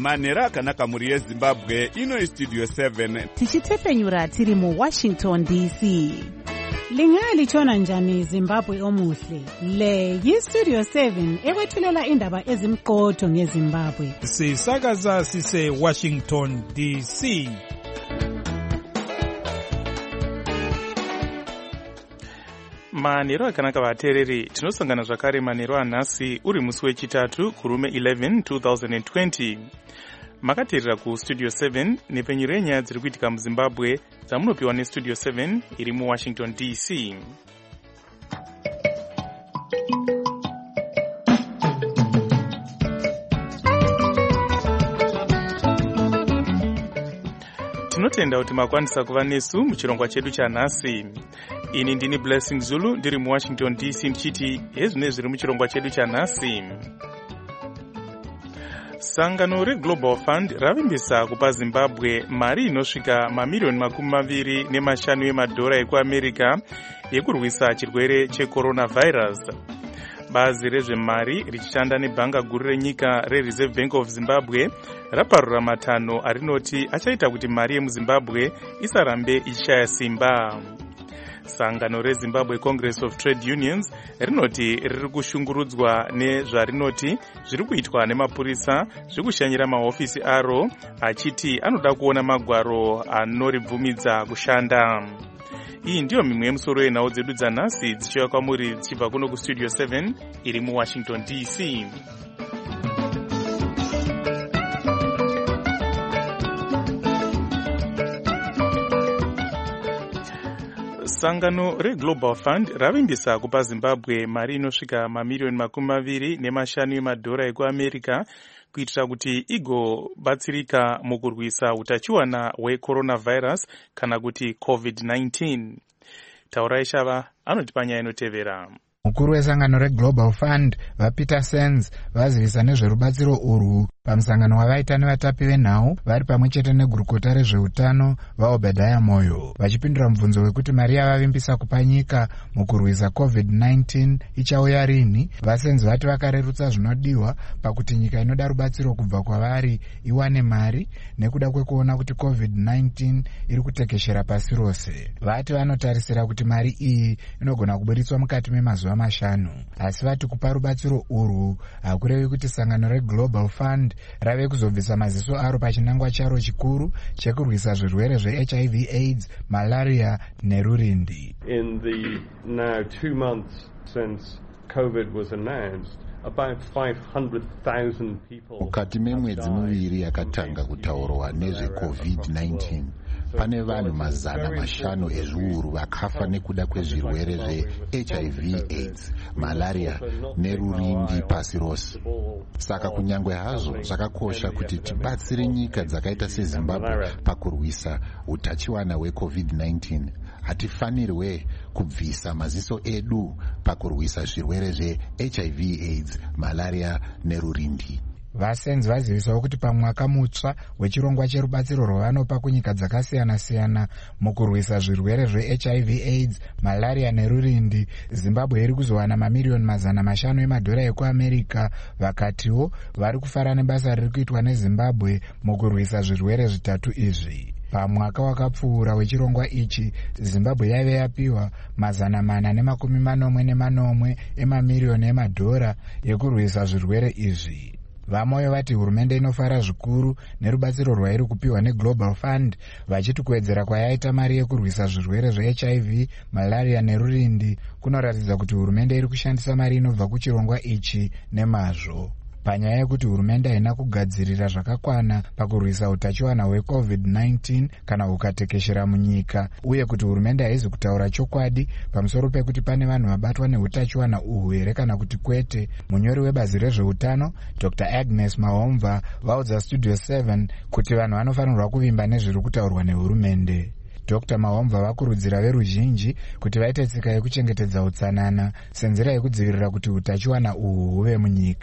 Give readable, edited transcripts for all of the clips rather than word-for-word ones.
manhero akanaka mhuri yezimbabwe. Ino istudio 7 tichitefenyura tiri muWashington DC. Lingalitshona njani Zimbabwe omuhle? Le yistudio 7 ekwethulela indaba ezimqotho ngeZimbabwe. Sisakaza sise Washington DC. Manhero akanaka vateereri, tinosangana zvakare manhero anhasi uri musi wechitatu kurume 11 2020. Makateerera kustudio 7 nepfenyuro yenyaya dziri kuitika muZimbabwe dzamunopiwa nestudio 7 iri muWashington DC. Tinotenda kuti makwanisa kuva nesu muchirongwa chedu chanhasi. Ini ndini Blessing Zulu ndiri muWashington DC ndichiti hezvine zviri muchirongwa chedu chanhasi. Sangano reGlobal Fund ravimbisa kupa Zimbabwe mari inosvika mamiliyoni 25 emadhora ekuAmerica yekurwisa chirwere checoronavirus. Bazi rezvemari richishanda nebhanga guru renyika reReserve Bank of Zimbabwe raparura matanho arinoti achaita kuti mari yemuZimbabwe isarambe ichishaya simba. Sangano reZimbabwe Congress of Trade Unions rinoti riri kushungurudzwa nezvarinoti zviri kuitwa nemapurisa zvekushanyira mahofisi aro, achiti anoda kuona magwaro anoribvumidza kushanda. Iyi ndiyo mimwe yemusoro yenhau dzedu dzanhasi dzichiuya kwamuri dzichibva kuno kustudio 7 iri muWashington DC. Sangano reGlobal Fund ravimbisa kupa Zimbabwe mari inosvika mamiliyoni 25 emadhora ekuAmerica kuitira kuti igobatsirika mukurwisa utachiwana hwecoronavirus kana kuti COVID-19. Taurai Shava anotipa nyaya inotevera. Mukuru wesangano reGlobal Fund vaPeter Sands vazivisa nezverubatsiro urwu pamusangano wavaita nevatapi venhau vari pamwe chete negurukota rezveutano vaObadiah Moyo. Vachipindura mubvunzo wekuti mari yavavimbisa kupa nyika mukurwisa COVID-19 ichauya rini, vaSands vati vakarerutsa zvinodiwa pakuti nyika inoda rubatsiro kubva kwavari iwane mari nekuda kwekuona kuti COVID-19 iri kutekeshera pasi rose. Vati vanotarisira kuti mari iyi inogona kuburitswa mukati memazuva 5, asi vati kupa rubatsiro urwu hakurevi kuti sangano reGlobal Fund rave kuzobvisa maziso aro pachinangwa charo chikuru chekurwisa zvirwere zveHIV AIDS, malaria nerurindi. In the now 2 months since COVID was announced, about 500,000 people. Mukati memwedzi miviri yakatanga kutaurwa nezveCovid-19, pane vanhu 500 ezviuru vakafa nekuda kwezvirwere zveHIV AIDS, malaria nerurindi pasi rose. Saka kunyangwe hazvo zvakakosha kuti tibatsire nyika dzakaita seZimbabwe pakurwisa utachiwana hweCovid-19, hatifanirwe kubvisa maziso edu pakurwisa zvirwere zveHIV AIDS, malaria nerurindi. VaSands vazivisawo kuti pamwaka mutsva wechirongwa cherubatsiro rwavanopa kunyika dzakasiyana-siyana mukurwisa zvirwere zveHIV AIDS, malaria nerurindi, Zimbabwe iri kuzowana mamiliyoni 500 emadhora ekuAmerica. Vakatiwo vari kufara nebasa riri kuitwa neZimbabwe mukurwisa zvirwere zvitatu izvi. Pamwaka wakapfuura wechirongwa ichi, Zimbabwe yave yapiwa 440 emamiliyoni emadhora ekurwisa zvirwere izvi. Vamoyo vati hurumende inofara zvikuru nerubatsiro rwairi kupiwa neGlobal Fund, vachiti kuwedzera kwayaita mari yekurwisa zvirwere zveHIV, malaria nerurindi kunoratidza kuti hurumende iri kushandisa mari inobva kuchirongwa ichi nemazvo. Panyaya yekuti hurumende haina kugadzirira zvakakwana pakurwisa utachiwana hweCovid-19 kana ukatekeshera munyika, uye kuti hurumende haizi kutaura chokwadi pamusoro pekuti pane vanhu vabatwa neutachiwana uhu here kana kuti kwete, munyori webazi rezveutano Dr. Agnes Mahomva vaudza Studio 7 kuti vanhu vanofanirwa kuvimba nezviri kutaurwa nehurumende. Dr. Mahomva vakurudzira veruzhinji kuti vaite tsika yekuchengetedza utsanana senzira yekudzivirira kuti utachiwana uhu huve munyika.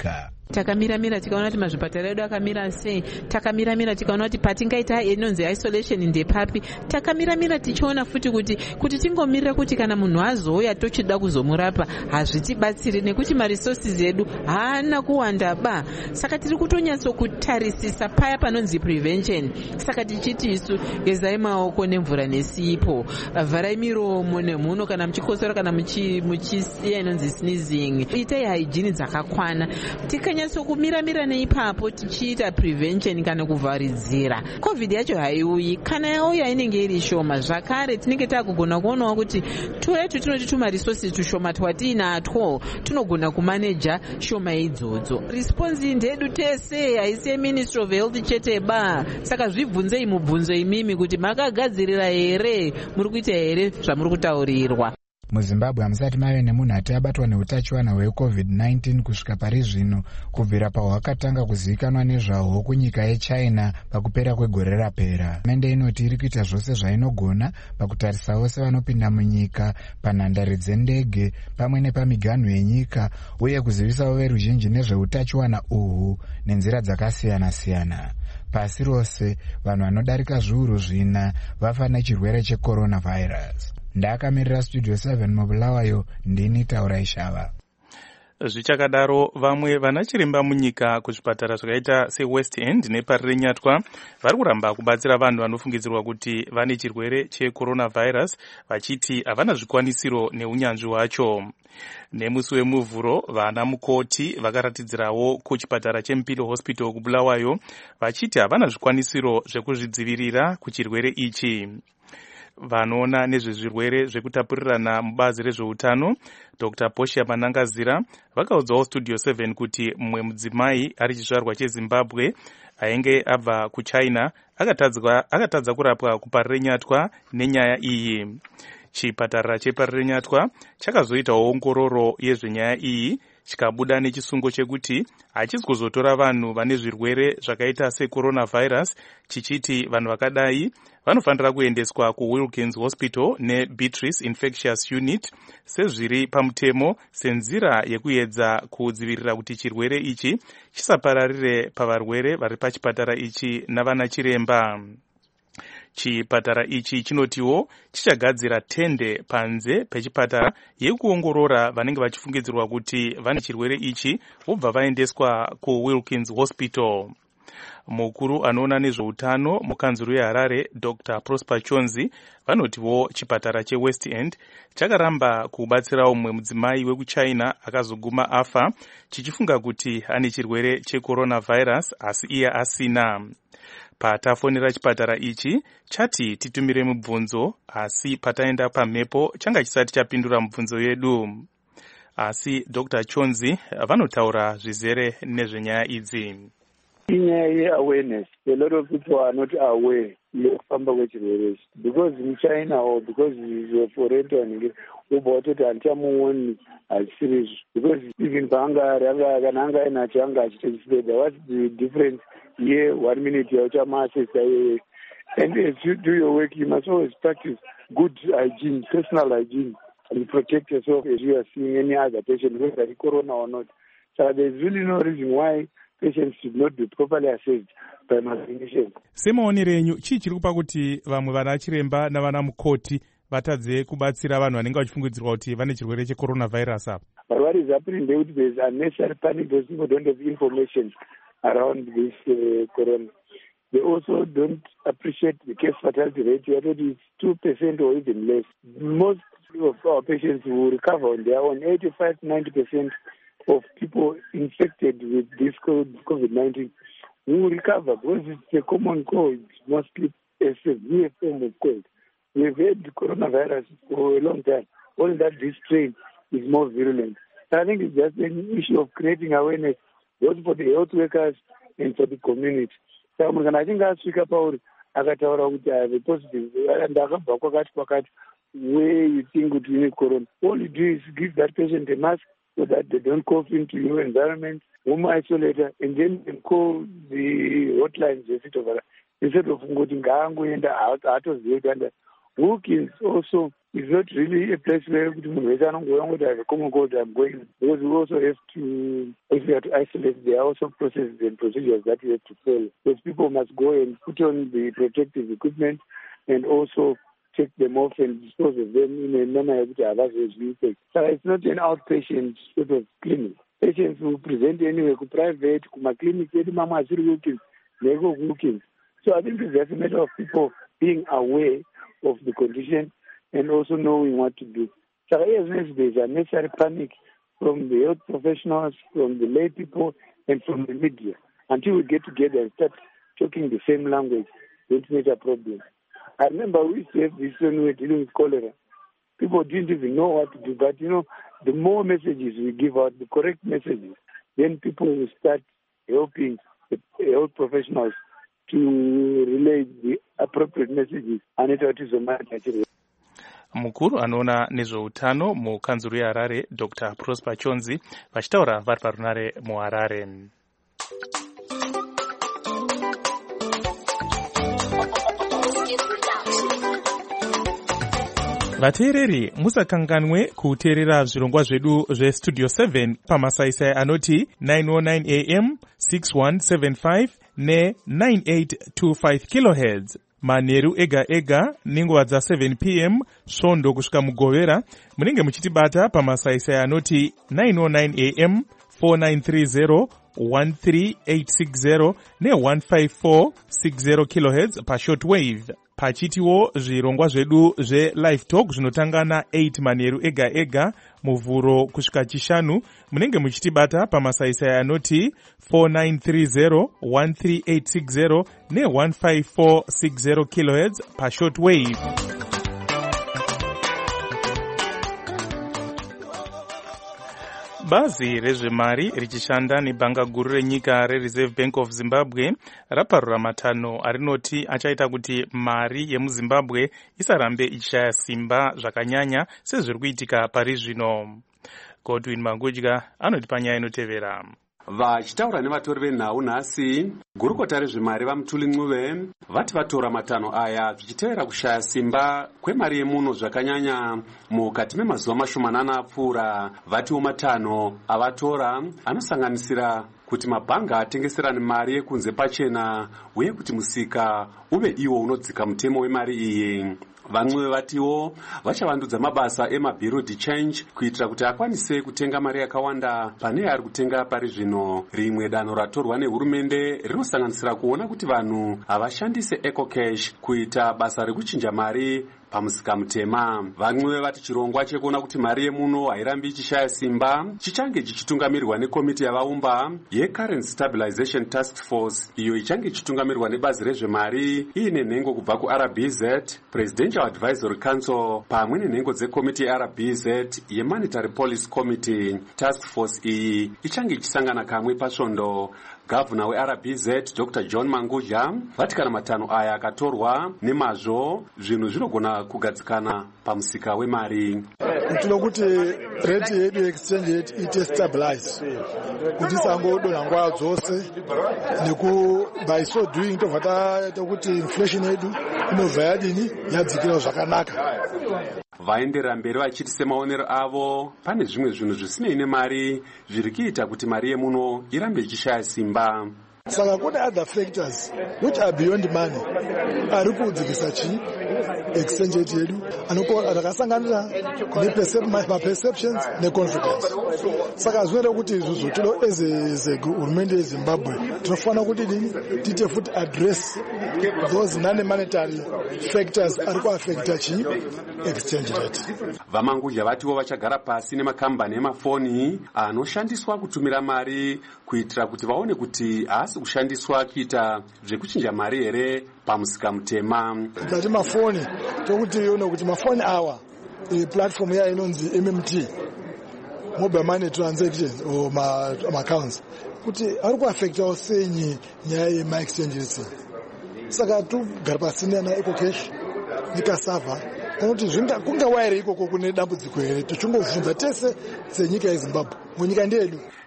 Takamira tikaona kuti mazvipatara edu akamira sei, takamira tikaona kuti patingaita inonzi isolation ndepapi, takamira tichiona futi kuti tingomirira kuti kana munhu azouya tochida kuzomurapa hazvitibatsiri nekuti maresources edu haana kuwanda ba. Saka tiri kutonyatsotarisisa paya panonzi prevention. Saka tichiti isu gezai maoko nemvura nesipo, vharai miromo nemhuno kana muchikosora kana muchisiya inonzi sneezing, itai hygiene dzakakwana. Tikanyatsokumira neipapo tichiita prevention kana kuvharidzira, covid yacho haiuyi. Kana yauya inenge iri shoma zvakare tinenge takugona kuonawo kuti turetu tinoti tumaresources tushoma twatiinatwo tunogona kumaneja shoma idzodzo. Response ndedu tese, haisi Ministry of Health chete ba. Saka zvibvunzei mubvunzo imimi kuti makagadzirira here, muri kuita here zvamuri kutaurirwa. MuZimbabwe hamusati mave nemunhu ati abatwa neutachiwana hweCovid-19 kusvika pari zvino, kubvira pahwakatanga kuzivikanwa nezvahwo kunyika yeChina pakupera kwegore rapera. Hurumende inoti iri kuita zvose zvainogona pakutarisa vose vanopinda munyika, panhandare dzendege pamwe nepamiganhu yenyika, uye kuzivisawo veruzhinji nezveutachiwana uhwu nenzira dzakasiyana-siyana. Pasi rose vanhu vanodarika zviuru 4 vafa nechirwere checoronavirus. Ndakamirira Studio 7 mubulawayo, ndini Taurai Shava. Zvichakadaro, vamwe vanachiremba munyika kuzvipatara zvakaita seWest End nePari reNyatwa vari kuramba kubatsira vanhu vanofungidzirwa kuti vane chirwere checoronavirus, vachiti havana zvikwanisiro neunyanzvi hwacho. Nemusi wemuvhuro, vana mukoti vakaratidzirawo kuchipatara cheMpilo Hospital kubulawayo vachiti havana zvikwanisiro zvekuzvidzivirira kuchirwere ichi. Vanoona nezvezvirwere zvekutapurirana mubazi rezveutano, Dr. Poshia Manangazira, vakaudzawo Studio 7 kuti mumwe mudzimai ari chizvarwa cheZimbabwe ainge abva kuChina akatadza kurapwa kuPari reNyatwa nenyaya iyi. Chipatara chePari reNyatwa chakazoitawo ongororo yezvenyaya iyi chikabuda nechisungo chekuti hachisi kuzotora vanhu vane zvirwere zvakaita secoronavirus, chichiti vanhu vakadai vanofanira kuendeswa kuWilkins Hospital neBeatrice Infectious Unit sezviri pamutemo, senzira yekuedza kudzivirira kuti chirwere ichi chisapararire pavarwere vari pachipatara ichi navana chiremba. Chipatara ichi chinotiwo chichagadzira tende panze pechipatara yekuongorora vanenge vachifungidzirwa kuti vane chirwere ichi vobva vaendeswa kuWilkins Hospital. Mukuru anoona nezveutano mukanzuru yeHarare, Dr. Prosper Chonzi, vanotiwo chipatara cheWest End chakaramba kubatsirawo mumwe mudzimai wekuChina akazoguma afa, chichifunga kuti ane chirwere checoronavirus asi iye asina. Patafonera chipatara ichi chati titumire mubvunzo, asi pataenda pamhepo changa chisati chapindura mubvunzo yedu. Asi Dr. Chonzi vanotaura zvizere nezvenyaya idzi. Inyaya ye-awareness, a lot of people are not aware yekufamba kwechirwere because in China or because foreign ubva watoti handichamuoni hazvisiri because even kana anga ainacho anga achitechiseda. What's the difference? Yeah, 1 minute yauchamaasesa iwewe. And as you do your work, you must always practice good hygiene, personal hygiene, and protect yourself as you are seeing any other patient, whether it's corona or not. So there's really no reason why patients should not be properly assessed by my clinicians. Semaonero enyu chii chiri kupa kuti vamwe vana chiremba navana mukoti vatadze kubatsira vanhu vanenge vachifungidzirwa kuti vane chirwere checoronavirus apa? But what is happening there is there's unnecessary panic because people don't have information around this corona. They also don't appreciate the case fatality rate. I thought it's 2% or even less. Most of our patients will recover on their own. 85-90% of people infected with this COVID-19 will recover because it's a common cold, mostly a severe form of cold. We've had coronavirus for a long time, only that this strain is more virulent. So I think it's just an issue of creating awareness both for the health workers and for the community. So I think asvika pauri akataura kuti I have a positive ndakabva kwakati where you think kuti you need corona. All you do is give that patient a mask so that they don't cough into your environment, home isolator, and then you call the hotlines instead of ngoti ngaangoenda haatozivi kuti Wilkins also It's not really a place where have a common cold I'm going, because we also have to, if we have to isolate, there are also processes and procedures that we have to follow. Because people must go and put on the protective equipment and also take them off and dispose of them in a manner that others will take. So it's not an outpatient sort of clinic. Patients will present anyway to private, to clinic, looking. So I think it's just a matter of people being aware of the condition and also knowing what to do. So as there's a necessary panic from the health professionals, from the lay people, and from the media. Until we get together and start talking the same language, it's not a problem. I remember we used to have this when we were dealing with cholera. People didn't even know what to do, but the more messages we give out, the correct messages, then people will start helping the health professionals to relay the appropriate messages. Mukuru anoona nezveutano mukanzuru yeHarare, Dr. Prosper Chonzi, vachitaura vari parunare muHarare. Vateereri, musakanganwe kuteerera zvirongwa zvedu zvestudio 7 pamasaisai anoti 909 am 6175 ne9825 kHz manheru ega ega nenguva dza7 pm svondo kusvika mugovera. Munenge muchitibata pamasaisai anoti 909 am 4930 13860 ne15460 kHz pashortwave. Pachitiwo zvirongwa zvedu zve-live talk zvinotangana 8 manheru ega ega muvhuro kusvika chishanu. Munenge muchitibata pamasaisai anoti 4930 13860 ne15460 kHz pashortwave. Bazi rezvemari richishanda nebhanga guru renyika reReserve Bank of Zimbabwe raparura matanho arinoti achaita kuti mari yemuZimbabwe isarambe ichishaya simba zvakanyanya sezviri kuitika pari zvino. Godwin Mangudya anoti panyaya inotevera. Vachitaura nevatori venhau nhasi, gurukota rezvemari vaMutuli Ncube vati vatora matanho aya zvichitevera kushaya simba kwemari yemuno zvakanyanya mukati memazuva mashomanana apfuura. Vatiwo matanho avatora anosanganisira kuti mabhanga atengeserane mari yekunze pachena uye kuti musika uve iwo unodzika mutemo wemari iyi. Vancube vatiwo vachavandudza mabasa emabhiro dechange kuitira kuti akwanise kutenga mari yakawanda pane yaari kutenga pari zvino. Rimwe danho ratorwa nehurumende rinosanganisira kuona kuti vanhu havashandise ecocash kuita basa rekuchinja mari pamusika mutema. Vancube vati chirongwa chekuona kuti mari yemuno hairambi ichishaya simba chichange chichitungamirirwa nekomiti yavaumba yeCurrency Stabilization Task Force, iyo ichange ichitungamirirwa nebazi rezvemari iine nhengo kubva kuRBZ, Presidential Advisory Council, pamwe nenhengo dzekomiti yeRBZ yeMonetary Policy Committee. Task Force iyi ichange ichisangana kamwe pasvondo. Gavana weRBZ Dr. John Mangudya vati kana matanho aya akatorwa nemazvo zvinhu zvinogona kugadzikana pamusika wemari. Tinoda kuti rate yedu exchange yedu ite stabilize kuti isangodonha nguva dzose, by so doing tobva taita kuti inflation yedu inobva yadini yadzikira zvakanaka. Vaenderera mberi vachiti semaonero avo pane zvimwe zvinhu zvisinei nemari zviri kuita kuti mari yemuno irambe ichishaya simba. Saka kune other factors which are beyond money ari kudzikisa exchange rate yedu akasanganira ma-perceptions ne-confidence. Saka zvinoda kuti izvozvo tino as hurumende yeZimbabwe tinofanira kuti tite futi address those non-monetary factors ari kuaffecta exchange rate. VaMangudya vatiwo vachagara pasi nemakambani emafoni anoshandiswa kutumira mari kuitira kuti vaone kuti haasi kushandiswa kuita zvekuchinja mari here pamusika mutema. Tati mafoni tokuti uno kuti mafoni awa platform ya inonzi MMT, mobile money transactions or ma accounts, kuti ari kuaffecta senyi nyaya yema exchange rate. Saka togara pasi na ecocash nikasava kuti kunga wairi ikoko kune dambudziko here, tichingobvunza tese senyika yeZimbabwe munyika ndedu.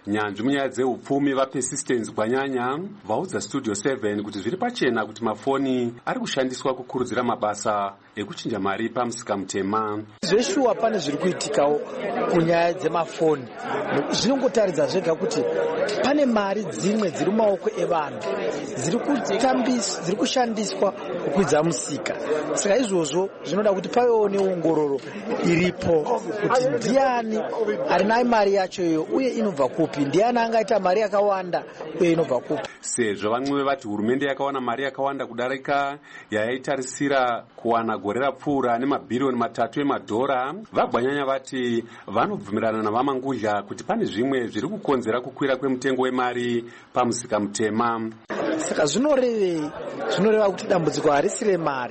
nyanzvi munyaya dzeupfumi vapersistence gwanyanya vaudza Studio 7 kuti zviri pachena kuti mafoni ari kushandiswa kukurudzira mabasa ekuchinja mari pamusika mutema. Zveshuwa pane zviri kuitikawo kunyaya dzemafoni. Zvinongotaridza zvega kuti pane mari dzimwe dziri mumaoko evanhu dziri kushandiswa kukwidza musika. Saka izvozvo zvinoda kuti pavewo neongororo iripo kuti ndiani ari nayo mari yacho iyo uye inobva kupi, ndiani angaita mari yakawanda uye inobva kupi. Sezvo vamwe vati hurumende yakawana mari yakawanda kudarika yaitarisira kuwana gore rapfuura nemabhirioni 3 emadhora, vagwanyanya vati vanobvumirana navamangudya kuti pane zvimwe zviri kukonzera kukwira kwemutengo wemari pamusika mutema. Saka zvinoreva kuti dambudziko harisi remari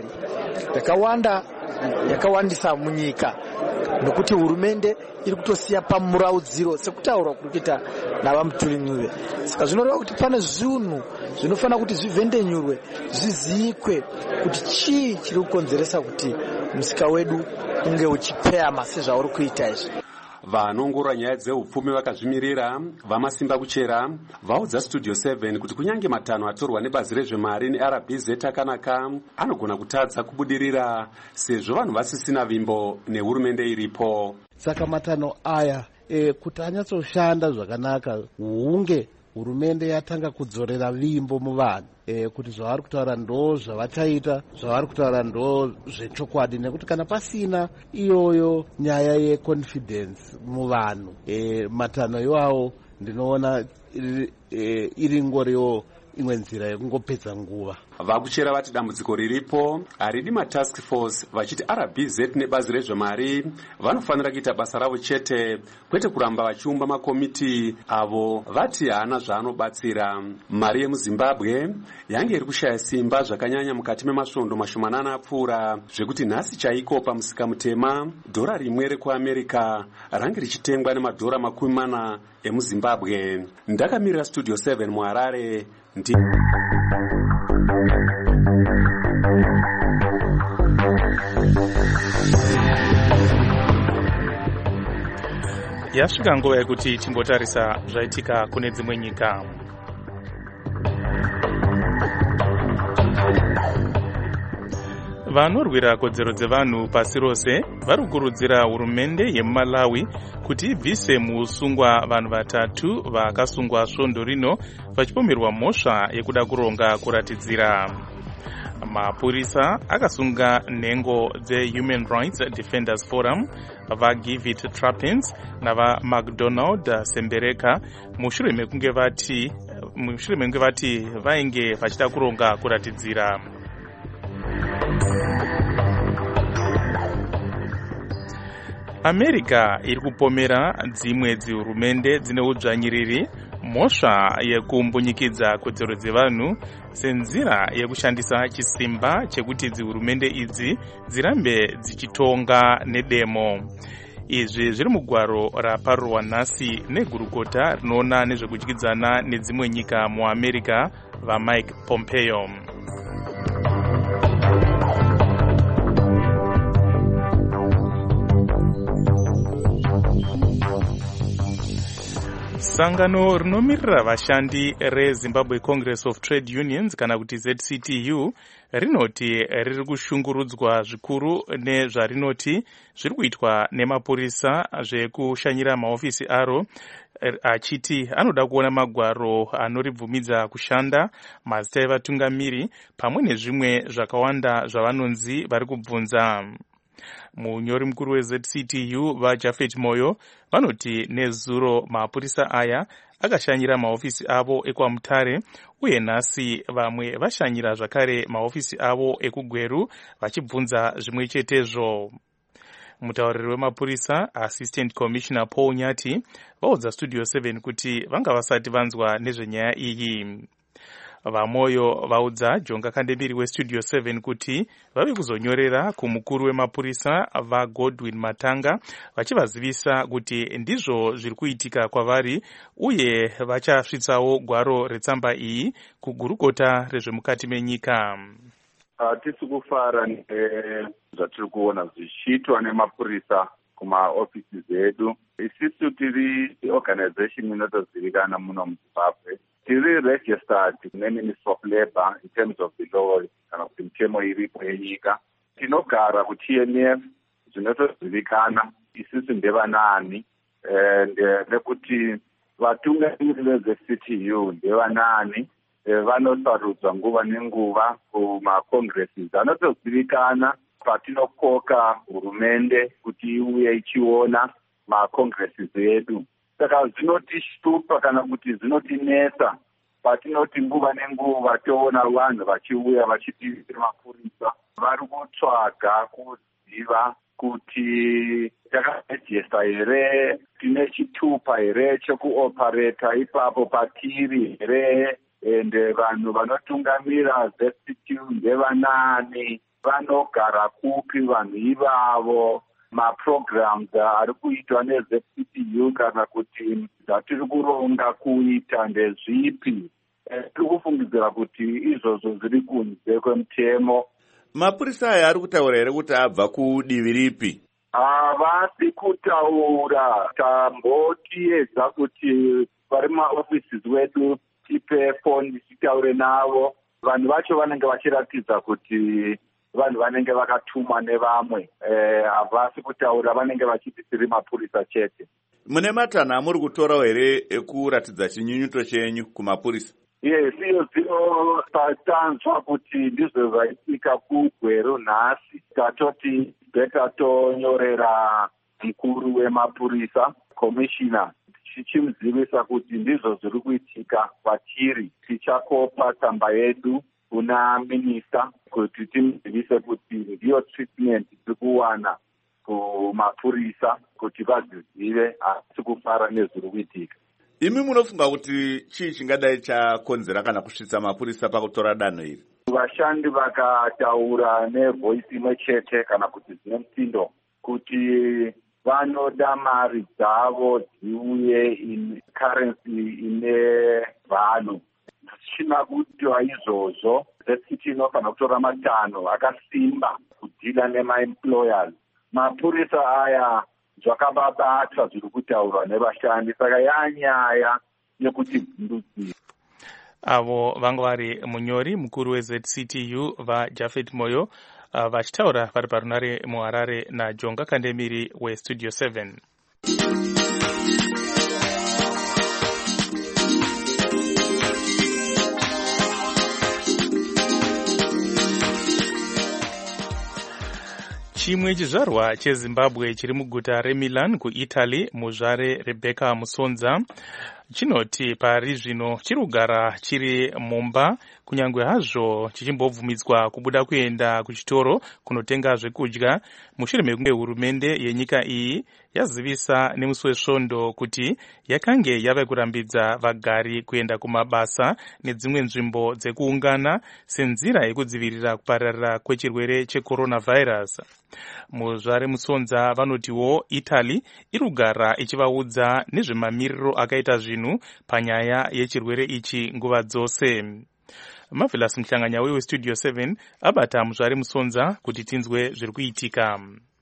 yakawandisa munyika, nokuti hurumende iri kutosiya pamuraudziro sekutaurwa kuri kuita navamutulinyuve. Saka zvinoreva kuti pane zvinhu zvinofanira kuti zvivhendenyurwe, zvizikwe kuti chii chiri kukonzeresa kuti musika wedu unge uchipeyama sezvauri kuita izvi. Vanongorora nyaya dzeupfumi vakazvimirira vamasimba kuchera vaudza Studio 7 kuti kunyange matanho atorwa nebazi rezvemari neRBZ akanaka anogona kutadza kubudirira sezvo vanhu vasisina vimbo nehurumende iripo. Saka matanho aya kuti anyatsoshanda zvakanaka hunge hurumende yatanga kudzorera vimbo muvanhu kuti zvavari kutaura ndo zvavachaita, zvavari kutaura ndo zvechokwadi, nekuti kana pasina iyoyo nyaya yeconfidence muvanhu matanho iwawo ndinoona iri ngoriwo imwe nzira yekungopedza nguva. Vakuchera vati dambudziko riripo haridi matask force, vachiti RBZ nebazi rezvemari vanofanira kuita basa ravo chete, kwete kuramba vachiumba makomiti avo vati haana zvaanobatsira. Mari yemuZimbabwe yange iri kushaya simba zvakanyanya mukati memasvondo mashomanana apfuura, zvekuti nhasi chaiko pamusika mutema dhora rimwe rekuAmerica range richitengwa nemadhora 40 emuZimbabwe. Ndakamirira Studio 7 muHarare. Yasvika nguva yekuti timbotarisa zvaitika kune dzimwe nyika. Vanorwira kodzero dzevanhu pasi rose vari kukurudzira hurumende yeMalawi kuti ibvise muusungwa vanhu 3 vakasungwa svondo rino vachipomerwa mhosva yekuda kuronga kuratidzira. Mapurisa akasunga nhengo dzeHuman Rights Defenders Forum, vaGive It Trappins navaMcDonald Sembereka mushure mekunge vati vainge vachida kuronga kuratidzira. America iri kupomera dzimwe dzihurumende dzine udzvanyiriri mhosva yekumbunyikidzwa kodzero dzevanhu senzira yekushandisa chisimba chekuti dzihurumende idzi dzirambe dzichitonga nedemo. Izvi zviri mugwaro raparurwa nhasi negurukota rinoona nezvekudyidzana nedzimwe nyika muAmerica vaMike Pompeo. Sangano rinomirira vashandi reZimbabwe Congress of Trade Unions kana kuti ZCTU rinoti riri kushungurudzwa zvikuru nezvarinoti zviri kuitwa nemapurisa zvekushanyira mahofisi aro, achiti anoda kuona magwaro anoribvumidza kushanda, mazita evatungamiri pamwe nezvimwe zvakawanda zvavanonzi vari kubvunza. Munyori mukuru weZCTU vaJafet Moyo vanoti nezuro mapurisa aya akashanyira mahofisi avo ekwaMutare uye nhasi vamwe vashanyira zvakare mahofisi avo ekugweru vachibvunza zvimwe chetezvo. Mutauriri wemapurisa Assistant Commissioner Paul Nyati vaudza Studio 7 kuti vanga vasati vanzwa nezvenyaya iyi. Vamoyo vaudza Jonga Kandemiri weStudio 7 kuti vave kuzonyorera kumukuru wemapurisa vaGodwin Matanga vachivazivisa kuti ndizvo zviri kuitika kwavari uye vachasvitsawo gwaro retsamba iyi kugurukota rezvemukati menyika. Hatisi kufara zvatiri kuona zvichiitwa nemapurisa kumaofisi edu. Isisu tiri organization inotozivikana muno muZimbabwe. Tiri registered neMinistry of Labour in terms of the law kana kuti mitemo iripo yenyika. Tinogara kuTNF zvinotozivikana isisu ndevanani nekuti vatungamiriri vezveCTU ndevanani vanosarudzwa nguva nenguva kumaCongresses anotozivikana patinokoka hurumende kuti iuye ichiona maCongresses edu. Saka zvinotishtupa kana kuti zvinotinetsa patinoti nguva nenguva toona vanhu vachiuya vachipirira mapurisa vari kutsvaga kuziva kuti takarejesta here, tine chitupa here chekuopareta ipapo patiri here, ende vanhu vanotungamira ZCTU ndevanani, vanogara kupi vanhu ivavo, maprograms ari kuitwa neZCTU kana kuti zvatiri kuronga kuita ndezvipi. Tiri kufungidzira kuti izvozvo zviri kunze kwemutemo. Mapurisa aya ari kutaura here kuti abva kudivi ripi? Havasi kutaura. Tambotiedza kuti vari maoffices wedu tipe foni titaure navo. Vanhu vacho vanenge vachiratidza kuti vanhu vanenge vakatumwa nevamwe. Havasi kutaura, vanenge vachiti tiri mapurisa chete. Mune matanho amuri kutorawo here ekuratidza chinyunyuto chenyu kumapurisa? Yes, iyo zinotanzwa kuti ndizvo zvaitika kuGweru nhasi. Tatoti beta tonyorera mukuru wemapurisa, commissioner, tichimuzivisa kuti ndizvo zviri kuitika kwatiri. Tichakopa tsamba yedu kuna minista kuti timuzivise kuti ndiyo treatment tiri kuwana kumapurisa kuti vazizive asi kufara nezviri kuitika. Imi munofunga kuti chii chingadai chakonzera kana kusvitsa mapurisa pakutora danho iri? Vashandi vakataura nevoice imwe chete kana kuti zvine mutindo kuti vanoda mari dzavo dziuye in currency ine value. Zvichina kuitwa izvozvo, ZCTU inofanira kutora matanho akasimba kudhila nemaemployers. Mapurisa aya zvakababata zviri kutaurwa nevashandi, saka yanyaya yekuti vhundudzira. Avo vanga vari munyori mukuru weZCTU vaJafet Moyo vachitaura vari parunare muHarare naJonga Kandemiri weStudio 7. Chimwe chizvarwa cheZimbabwe chiri muguta reMilan kuItaly, muzvare Rebecca Musonza, chinoti pari zvino chiri kugara chiri mumba kunyange hazvo chichimbobvumidzwa kubuda kuenda kuchitoro kunotenga zvekudya mushure mekunge hurumende yenyika iyi yazivisa nemusi wesvondo kuti yakange yava kurambidza vagari kuenda kumabasa nedzimwe nzvimbo dzekuungana senzira yekudzivirira kupararira kwechirwere checoronavirus. Muzvare Musonza vanotiwo Italy iri kugara ichivaudza nezvemamiriro akaita zvinhu panyaya yechirwere ichi nguva dzose. Marvelous Mhlanganya weStudio 7 abata Muzvare Musonza kuti tinzwe zviri kuitika.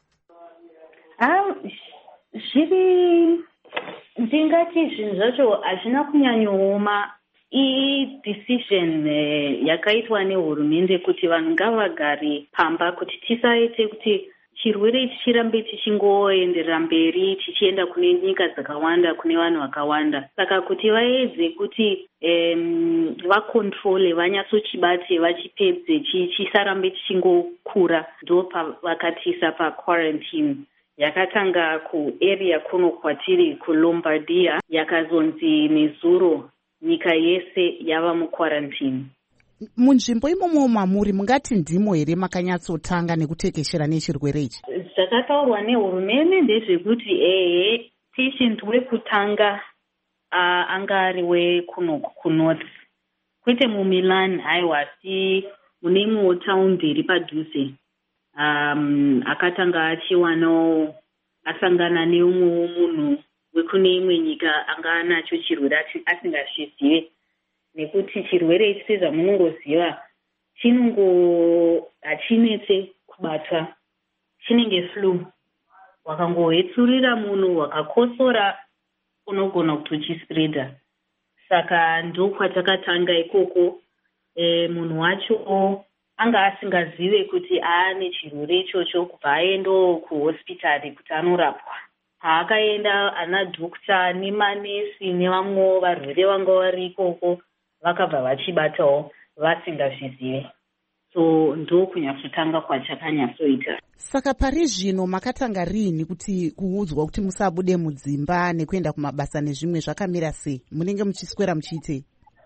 Zviri ndingati zvinhu zvacho hazvina kunyanyooma. Decision yakaitwa nehurumende kuti vanhu ngavagare pamba kuti tisaite kuti chirwere ichi chirambe tichingoenderera mberi chichienda kune nyika dzakawanda, kune vanhu vakawanda. Saka kuti vaedze kuti vakontrole, vanyatsochibate, vachipedze chisarambe chichingokura, ndo pavakatiisa paquarantine. Yakatanga kuarea kuno kwatiri kuLombardia, yakazonzi nezuro nyika yese yava muquarantine. Munzvimbo imomo mamuri mungati ndimo here makanyatsotanga nekutekeshera nechirwere ichi? Zvakataurwa nehurumende ndezvekuti patient wekutanga anga ari wekuno kunorth, kwete muMilan aiwa mune imwewo taundi iri padhuze. Akatanga achiwanawo asangana neumwewo munhu wekune imwe nyika anga anacho chirwere asingazvizive, nekuti chirwere ichi sezvamunongoziva hachinetse kubata, chinenge flu. wakangohwetsurira munhu wakakosora unogona kuti uchispreada. Saka ndokwatakatanga ikoko. Munhu wacho anga asingazive kuti aane chirwere ichocho kubva aendo kuhospitari kuti anorapwa. Paakaenda ana dhokta nemanesi nevamwewo varwere vanga vari ikoko vakabva vachibatawo vasingazvizive. So ndokunyatsotanga kwachakanyatsoita. Saka pari zvino makatanga rini kuti kuudzwa kuti musabude mudzimba nekuenda kumabasa nezvimwe zvakamira sei? Munenge muchiswera muchiitei?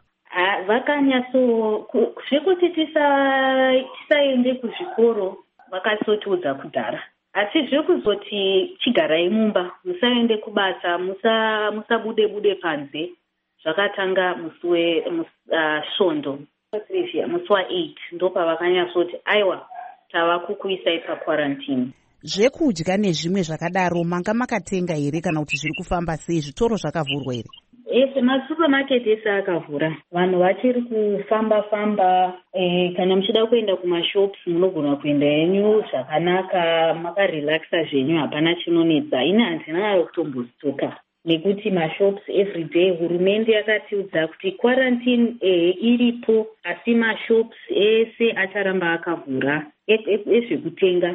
Zvekuti tisaende kuzvikoro vakasotiudza kudhara, asi zvekuzoti chigarai mumba, musaende kubasa, musabude panze. Zvakatanga musi Svondo, musi wa8 ndopa vakanyatsoti aiwa tava kukuisai pakwarantini. Zvekudya nezvimwe zvakadaro manga makatenga here kana kuti zviri kufamba sei? Zvitoro zvakavhurwa here? Ese masupamaketi ese akavhura, vanhu vachiri kufamba. Kana muchida kuenda kumashops munogona kuenda henyu zvakanaka, makarelaxa zvenyu, hapana chinonetsa. Ini handina nayo kutombositoka nekuti mashops everyday hurumende yakatiudza kuti quarantine iripo, asi mashops ese acharamba akavhura ezvekutenga.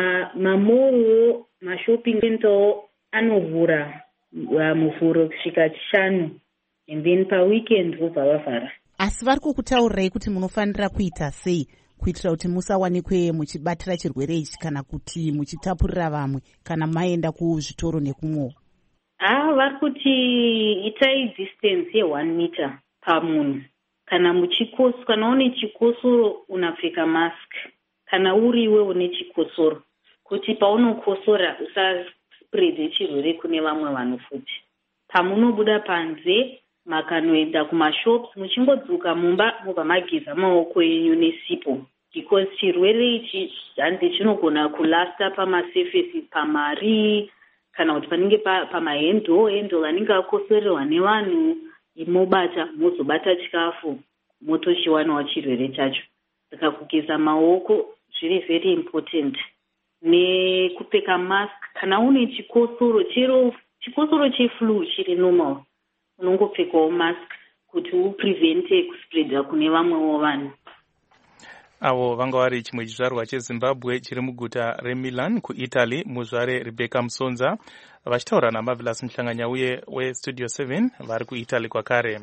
Mamoro, mashopping center anovhura muvhuro kusvika 5 and then paweekend vobva vavhara. Asi vari kukutaurirai kuti munofanira kuita sei kuitira kuti musawanikwe muchibatira chirwere ichi kana kuti muchitapurira vamwe kana maenda kuzvitoro nekumwewo? Vari kuti itai distance ye1 meter pamunhu. Kana une chikosoro unapfeka mask. Kana uriwe une chikosoro, kuti paunokosora usaspread chirwere kune vamwe vanhu futi. Pamunobuda panze makanoenda kumashops muchingodzoka mumba mubva mageza maoko enyu nesipo, because chirwere ichi handi chinogona kulasta pamasurfaces, pamari kana kuti panenge pamahendo vanenge vakosorerwa nevanhu, mobata mozobata chikafu motochiwanawo chirwere chacho. Saka kugeza maoko zviri very important, nekupfeka mask. Kana une chikosoro, chero chikosoro cheflu chiri normal, unongopfekawo mask kuti uprevente kuspreada kune vamwewo vanhu. Avo vanga vari chimwe chizvarwa cheZimbabwe chiri muguta reMilan kuItaly, muzvare Rebecca Musonza, vachitaura naMarvelous Muhlanganya uye weStudio 7 vari kuItaly kwakare.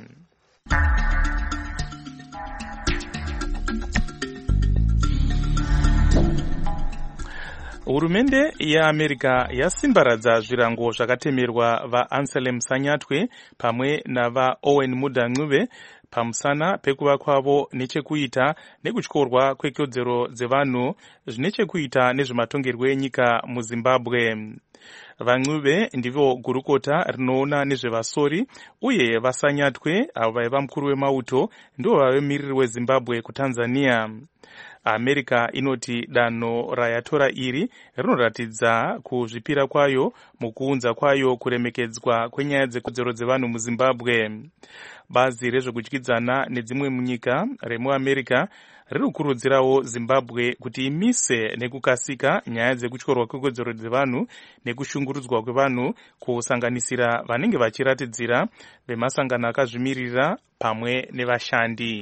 Hurumende yeAmerica yasimbaradza zvirango zvakatemerwa vaAnselm Sanyatwe pamwe navaOwen Muda-Ncube pamusana pekuva kwavo nechekuita nekutyorwa kwekodzero dzevanhu zvinechekuita nezvematongerwo enyika muZimbabwe. VaNcube ndivo gurukota rinoona nezvevasori uye vaSanyatwe avo vaiva mukuru wemauto ndivo vave miriri weZimbabwe kuTanzania. America inoti danho rayatora iri rinoratidza kuzvipira kwayo mukuunza kwayo kuremekedzwa kwenyaya dzekodzero dzevanhu muZimbabwe. Bazi rezvekudyidzana nedzimwe munyika remuAmerica riri kukurudzirawo Zimbabwe kuti imise nekukasika nyaya dzekutyorwa kwekodzero dzevanhu nekushungurudzwa kwevanhu, kusanganisira vanenge vachiratidzira, vemasangano akazvimirira pamwe nevashandi.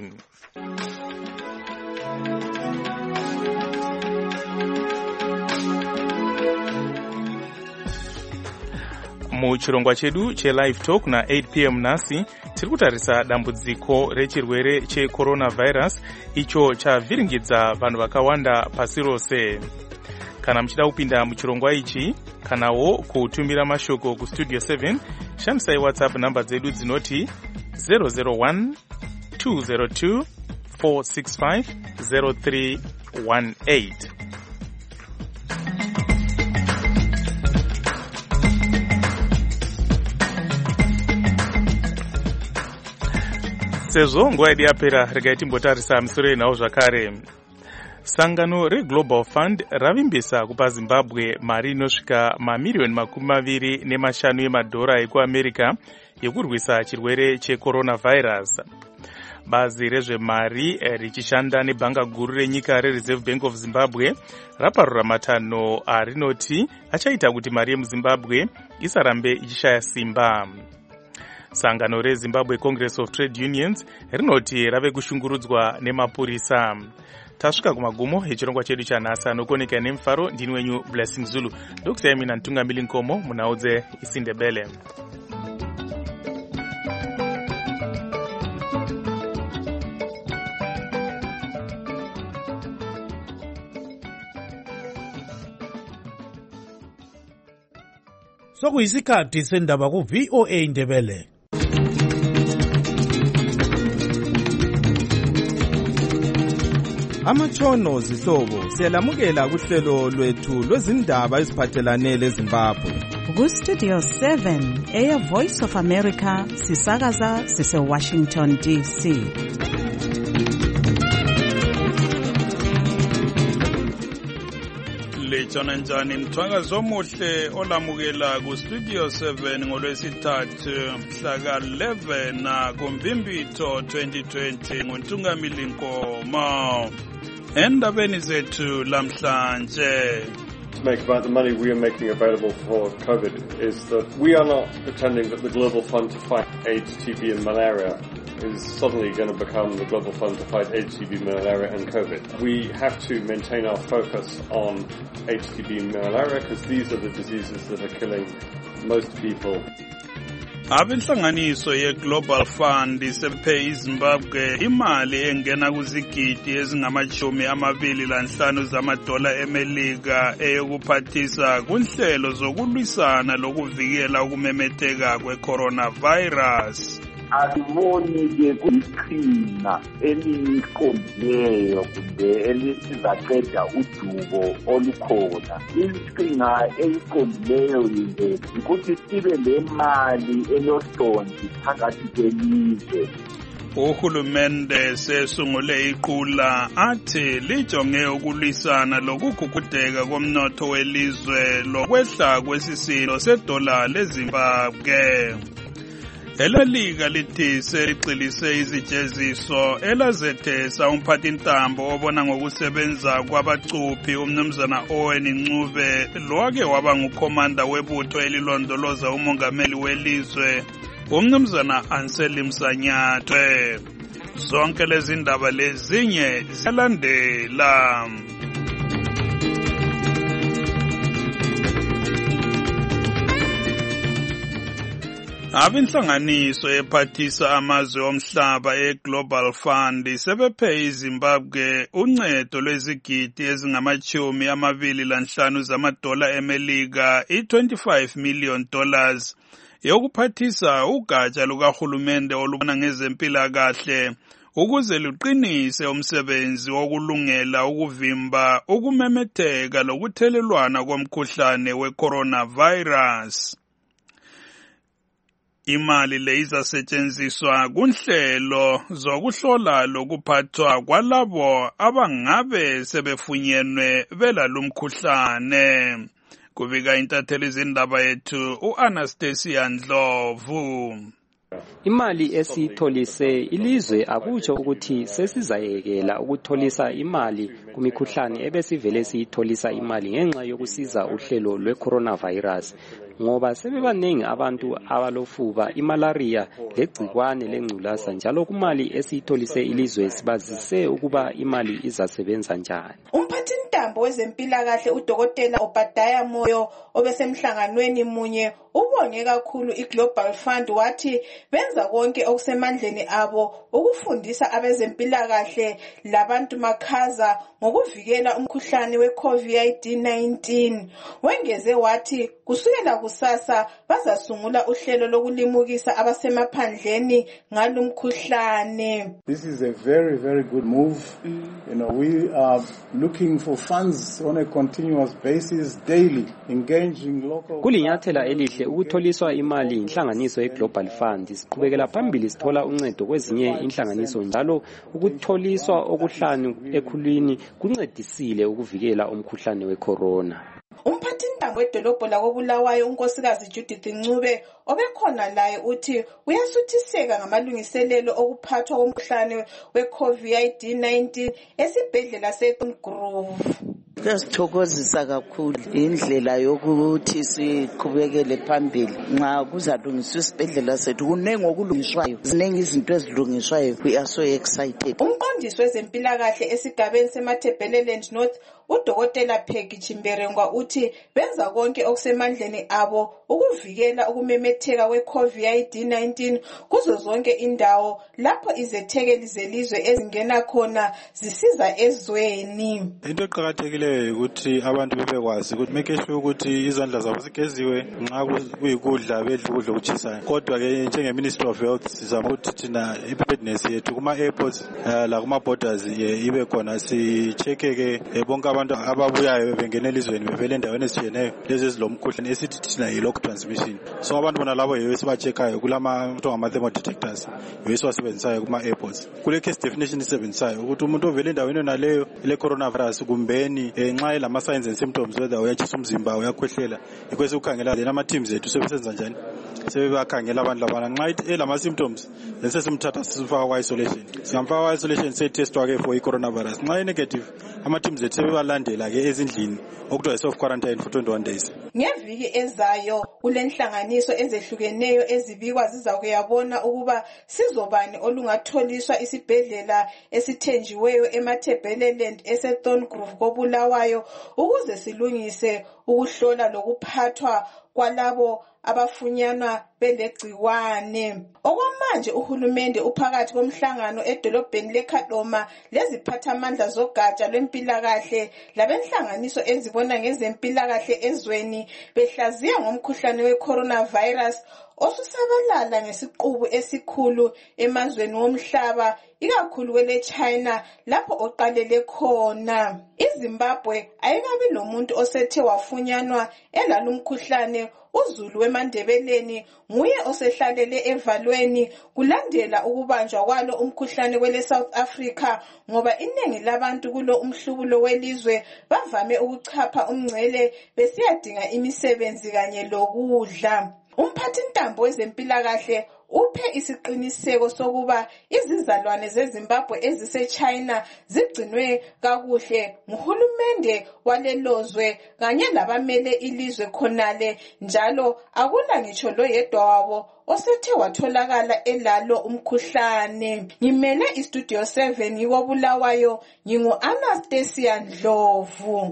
Muchirongwa chedu cheLive Talk na 8 p.m. nhasi tiri kutarisa dambudziko rechirwere cheCoronavirus icho chavhiringidza vanhu vakawanda pasi rose. Kana muchida kupinda muchirongwa ichi kanawo kutumira mashoko kuStudio 7, shandisai WhatsApp namba dzedu dzinoti 001 202 465 0318. Sezvo nguva yedu yapera, regai timbotarisa misoro yenhau zvakare. Sangano reGlobal Fund ravimbisa kupa Zimbabwe mari inosvika mamiliyoni 25 emadhora ekuAmerica yekurwisa chirwere cheCoronavirus. bazi rezvemari richishanda nebhanga guru renyika rereserve bank of zimbabwe raparura matano arinoti achaita kuti mari yemuzimbabwe isarambe ichishaya simba. Sangano reZimbabwe Congress of Trade Unions rinoti rave kushungurudzwa nemapurisa. Tasvika kumagumo echirongwa chedu chanhasi, anokoneka nemufaro. Ndini wenyu Blessing Zulu. Ndokusiyai mina Ntungamili Nkomo munaudze isindebele. Sokuyisikhathi sendaba ku VOA Indebele. Amatshono zihlobo siyalamukela kuhlelo lwethu lwezindaba eziphathelane leZimbabwe. Ku Studio 7 Air Voice of America sisakaza sise Washington DC. Lechona njani mthwakazo omuhle olamukela ku Studio 7 ngolwesithathu mhla ka-11 kuMbimbitho 2020 nguNtungamili Nkomo. Endabeni zethu lamhlanje. To make about the money we are making available for COVID is that we are not pretending that the Global Fund to fight AIDS, TB and malaria is suddenly going to become the Global Fund to fight AIDS, TB, malaria and COVID. We have to maintain our focus on AIDS, TB and malaria because these are the diseases that are killing most people. Abenhlanganiso ye-Global Fund isephe iZimbabwe imali engena kuzigidi ezingama-25 zamadola eMelika eyokuphathisa kunhlelo zokulwisana lokuvikela ukumemetheka kwe-coronavirus. Asiboni-ke kuyiqhinga eliqondileyo kumbe elizaqeda udubo olukhona. Iqhinga eliqondileyo ukuthi sibe lemali elohlonzi phakathi kwelizwe. Uhulumende sesungule iqula athi lijonge ukulwisana lokugugudeka komnotho welizwe lokwehla kwesisindo sedola leZimbabwe. Elelika lithi seliqilise izijeziso elazethesa umphathintambo obona ngokusebenza kwabacuphi umnumzana Owen Ncube lowake waba ngukhomanda webutho elilondoloza umongameli welizwe umnumzana Anseli Msanyathwe. Zonke lezi ndaba lezinye ziyalandela. Abinhlanganiso ephathisa amazwe omhlaba e-Global Fund sebephe iZimbabwe uncedo lwezigidi ezingama-25 zamadola eMelika, $25 million, yokuphathisa ugatsha lukahulumende olubona ngezempilakahle ukuze luqinise umsebenzi wokulungela ukuvimba ukumemetheka lokuthelelwana komkhuhlane we-coronavirus. Imali le izasetshenziswa kunhlelo zokuhlola lokuphathwa kwalabo abangabe sebefunyenwe belalumkhuhlane. Kubika intatheli zindaba yethu uAnastasia Ndlovu. Imali esitholise ilizwe akutsho ukuthi sesizayekela ukutholisa imali kumikhuhlane ebesivele siyitholisa imali ngenxa yokusiza uhlelo lwe-coronavirus. Ngoba sebebaningi abantu abalofuba, imalaria legcikwane lengculaza, njalo kumali esitholise ilizwe sibazise ukuba imali izasebenza njani. Umphathintambo wezempilakahle uDokotela Obadiah Moyo obesemhlanganweni munye ubonge kakhulu iGlobal Fund wathi benza konke okusemandleni abo ukufundisa abezempilakahle labantu makhaza ngokuvikela umkhuhlane we-COVID-19. Wengeze wathi kusukela kusasa bazasungula uhlelo lokulimukisa abasemaphandleni ngalumkhuhlane. This is a very, very good move. You know, we are looking for funds on a continuous basis, daily, engaging local. Kulinyathela elihle ukutholiswa imali inhlanganiso ye-Global Fund. Siqhubekela phambili sithola uncedo kwezinye inhlanganiso, njalo ukutholiswa okuhlanu ekhulwini kuncedisile ukuvikela umkhuhlane we-corona. Umphathintambo umphathintambo wedolobho lakoBulawayo unkosikazi Judith Ncube obekhona laye uthi uyasuthiseka ngamalungiselelo okuphathwa komkhuhlane we-COVID-19 esibhedlela seGrove. Kuyasithokozisa kakhulu indlela yokuthi siqhubekele phambili nxa kuzalungiswa isibhedlela sethu. Kunengi okulungiswayo, ziningi izinto ezilungiswayo. We are so excited. Umqondisi wezempilakahle esigabeni seMatabeleland North uDokotela Peggy Chimberengwa uthi benza konke okusemandleni abo ukuvikela ukumemetheka we-COVID-19 kuzo zonke indawo lapho izethekeli zelizwe ezingena khona zisiza ezweni. Into eqakathekileyo ukuthi abantu bebekwazi ukuthi make sure ukuthi izandla zabo zigeziwe nxa kuyikudla bedla ukudla okutshisayo. Kodwa ke njenge-Ministry of Health sizama ukuthi thina i-preparedness yethu kuma-airports lakuma borders ibe khona si-check-ke bonke abantu ababuyayo bengena elizweni bevela endaweni ezitshiyeneyo lezi ezilomkhuhlane esithi thina yi-local transmission. So abantu bona labo yiyo esiba-check-ayo kulama-thermal detectors yiyo esiwasebenzisayo kuma-airports. Kule case definition isisebenzisayo ukuthi umuntu ovela endaweni yonaleyo ile-coronavirus kumbeni nxa elama-signs and symptoms whether uyatshisa umzimba uyakhwehlela yikho esikukhangela lena ama-teams ethu sebesenza njani sebebakhangela abantu labana nxa elama-symptoms then sesimthatha simfaka kwa-isolation. Singamfaka kwa-isolation setestwa-ke for i-coronavirus. Nxa e-negative ama-teams ethu sebebalandela-ke ezindlini okuthiwa yi-self-quarantine for 21 days. Ngeviki ezayo kulenhlanganiso ezehlukeneyo ezibikwa zizakuyabona ukuba sizobani olungatholiswa isibhedlela esithenjiweyo eMatabeleland eseThorngrove koBulawayo ukuze silungise ukuhlola lokuphathwa kwalabo abafunyanwa belegciwane. Okwamanje uhulumende uphakathi komhlangano edolobheni leKadoma leziphathamandla zogatsha lwempilakahle labenhlanganiso ezibona ngezempilakahle ezweni behlaziya ngomkhuhlane we-coronavirus osusabalala ngesiqubu esikhulu emazweni womhlaba ikakhulu kwele China lapho oqalele khona. iZimbabwe ayikabi lomuntu osethe wafunyanwa elalumkhuhlane. uZulu weMandebeleni nguye osehlalele evalweni kulandela ukubanjwa kwalo umkhuhlane kwele South Africa ngoba iningi labantu kulo umhlubulo welizwe bavame ukuchapha umngcele besiyadinga imisebenzi kanye lokudla. Umphathintambo wezempilakahle uphe isiqiniseko sokuba izizalwane zeZimbabwe eziseChina zigcinwe kakuhle nguhulumende walelozwe kanye labamele ilizwe khonale njalo akula ngitsho loyedwa wabo osethe watholakala elalo umkhuhlane. Ngimele iStudio 7 yiwoBulawayo ngingu-Anastasia Ndlovu.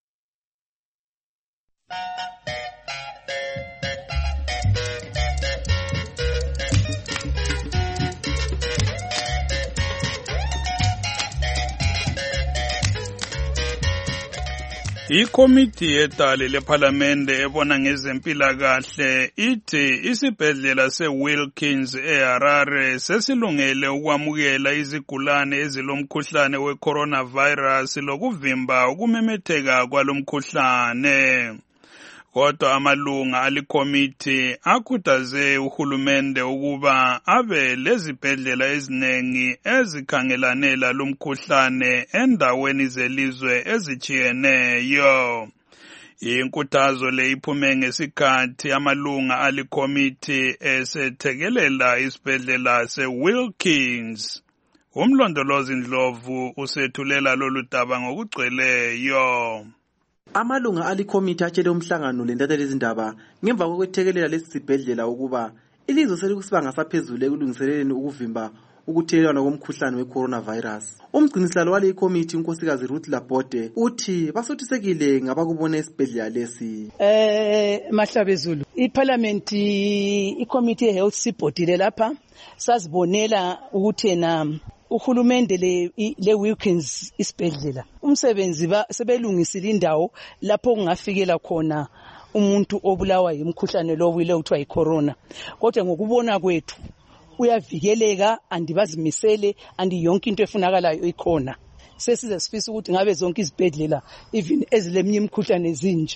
Ikomiti yetali lephalamende ebona ngezempilakahle ithi isibhedlela seWilkins eHarare sesilungele ukwamukela izigulane ezilomkhuhlane we-coronavirus lokuvimba ukumemetheka kwalomkhuhlane. Kodwa amalunga alikomiti akhuthaze uhulumende ukuba abe lezibhedlela ezinengi ezikhangelane lalomkhuhlane endaweni zelizwe ezitshiyeneyo. Inkuthazo le iphume ngesikhathi amalunga alikomiti esethekelela isibhedlela seWilkins. Umlondolozi Ndlovu usethulela lolu daba ngokugcweleyo. Amalunga alikomiti atshele umhlangano lentatheli izindaba ngemva kokwethekelela lesi sibhedlela ukuba ilizwe selikusibanga saphezulu ekulungiseleleni ukuvimba ukuthelelwana komkhuhlane we-coronavirus. Umgcinisihlalo wale ikomiti unkosikazi Ruth Labode uthi basuthisekile ngabakubona esibhedlela lesi. Mahlabezulu, iparliamenti ikomiti yehealth sibhodile lapha sazibonela ukuthi uhulumende le Wilkins isibhedlela umsebenzi sebelungisile indawo lapho kungafikela khona umuntu obulawa yimkhuhlane lo wile uthiwa yicorona. Kodwa ngokubona kwethu uyavikeleka andibazimisele andi yonke into efunakalayo ikhona. Sesize sifisa ukuthi ngabe zonke izibhedlela even ezileminye imkhuhlane ezinje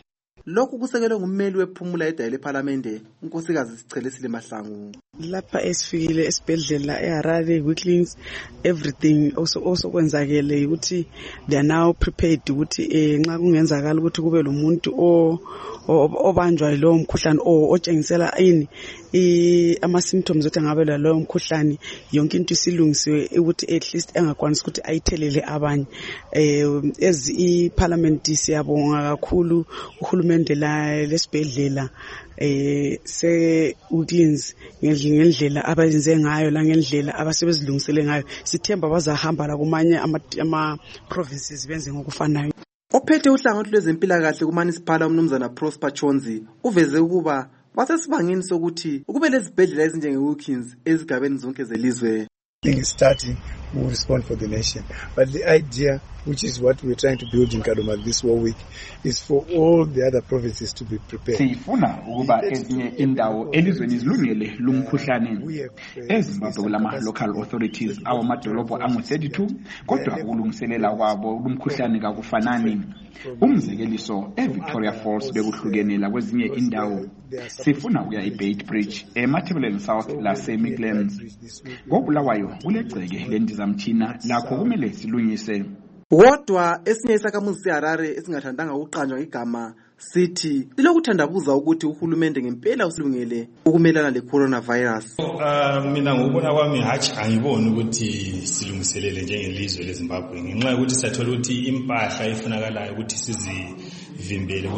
lokhu kusekelwe ngummeli wephumula edayile ephalamende unkosikazi Sichelesile Mahlangu. Lapha esifikile esibhedlela eHarare Weaklings everything also kwenzakele ukuthi they are now prepared ukuthi nxa kungenzakala ukuthi kube lo muntu obanjwa lo mkhuhlane otshengisela ama symptoms ukuthi angabe lo mkhuhlane yonke into isilungisiwe ukuthi at least engakwanisi ukuthi ayithelele abanye. As iparliament siyabonga kakhulu uhulumende lesibhedlela se Weaklings ngendlela abayenze ngayo la ngendlela abasebezilungisele ngayo. Sithemba bazahamba la kumanye ama provinces benze ngokufanayo. Ophethe uhlangothi lwezempilakahle kuMunicipal umnumzana Prosper Chonzi uveze ukuba basesibangeni sokuthi kube lezibhedlela ezinjenge Weaklings ezigabeni zonke zelizwe. Starting will respond for the nation, but the idea, which is what we're trying to build in Kadoma this whole week, is for all the other provinces to be prepared. Sifuna ukuba ezinye indawo elizweni zilungele lumkhuhlane. Ezimbabwe kulama local authorities awamadolobho angu-32 kodwa ukulungiselela kwabo lumkhuhlane kakufanani. Umzekeliso eVictoria Falls bekuhlukenela kwezinye indawo. Sifuna ukuya eBait Bridge eMatabeleland South laseMidlands. Ngobulawayo kulegceke lendizamtshina lakho kumele silungise. Kodwa esinye isakhamuzi seHarare esingathandanga ukuqanjwa igama sithi lilokuthandabuza ukuthi uhulumende ngempela usilungele ukumelana le-coronavirus. Mina ngokubona kwami hatshi angiboni ukuthi silungiselele njengelizwe leZimbabwe ngenxa yokuthi sathola ukuthi impahla efunakalayo ukuthi sizivimbele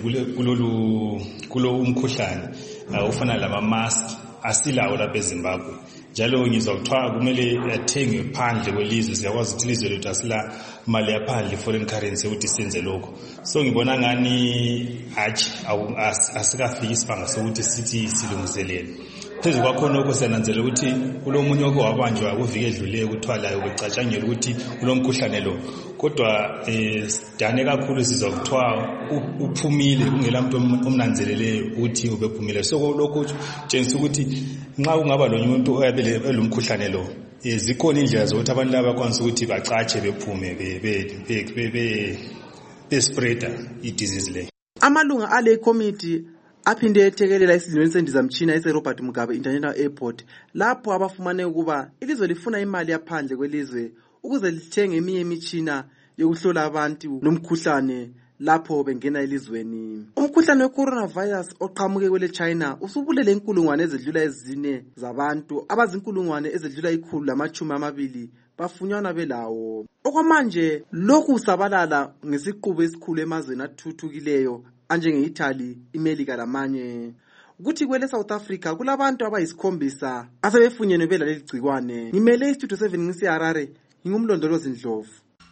kulo umkhuhlane ufana lama-mask asilawo lapha eZimbabwe. Njalo ngizwa kuthiwa kumele athenge phandle kwelizwe. Siyakwazi ukuthi ilizwe lethu asila mali yaphandle foreign currency ukuthi senze lokho. So ngibona ngani hatshi asikafiki isibanga sokuthi sithi silungiselele. Phezu kwakho nokho siyananzela ukuthi kulomunye oke wabanjwa kuviki edluleyo kuthwalayo becatshangela ukuthi kulomkhuhlane lo. Kodwa sidane kakhulu sizwa kuthiwa uphumile kungela umuntu omnanzeleleyo ukuthi ubephumile. So lokho kutshengisa ukuthi nxa kungaba lo muntu oyabele elomkhuhlane lo zikhona indlela zokuthi abantu laba bakwanisa ukuthi bacatshe bephume bespreada i-disease le. Amalunga ale committee aphinde ethekelela esidlweni sendizamtshina ese-Robert Mugabe International Airport lapho abafumane ukuba ilizwe lifuna imali yaphandle kwelizwe ukuze lithenge eminye imitshina yokuhlola abantu nomkhuhlane lapho bengena elizweni. Umkhuhlane we-coronavirus oqhamuke kwele China usubulele inkulungwane ezedlula ezine zabantu abazinkulungwane ezedlula 120 bafunyanwa belawo. Okwamanje lokhu usabalala ngesiqubu esikhulu emazweni athuthukileyo anjenge-Italy, iMelika lamanye. Kuthi kwele South Africa kulabantu abayisikhombisa asebefunyenwe belaleli gcikwane. Ngimele iStudio 7 ngisiHarare, ngingumlondolozi Ndlovu.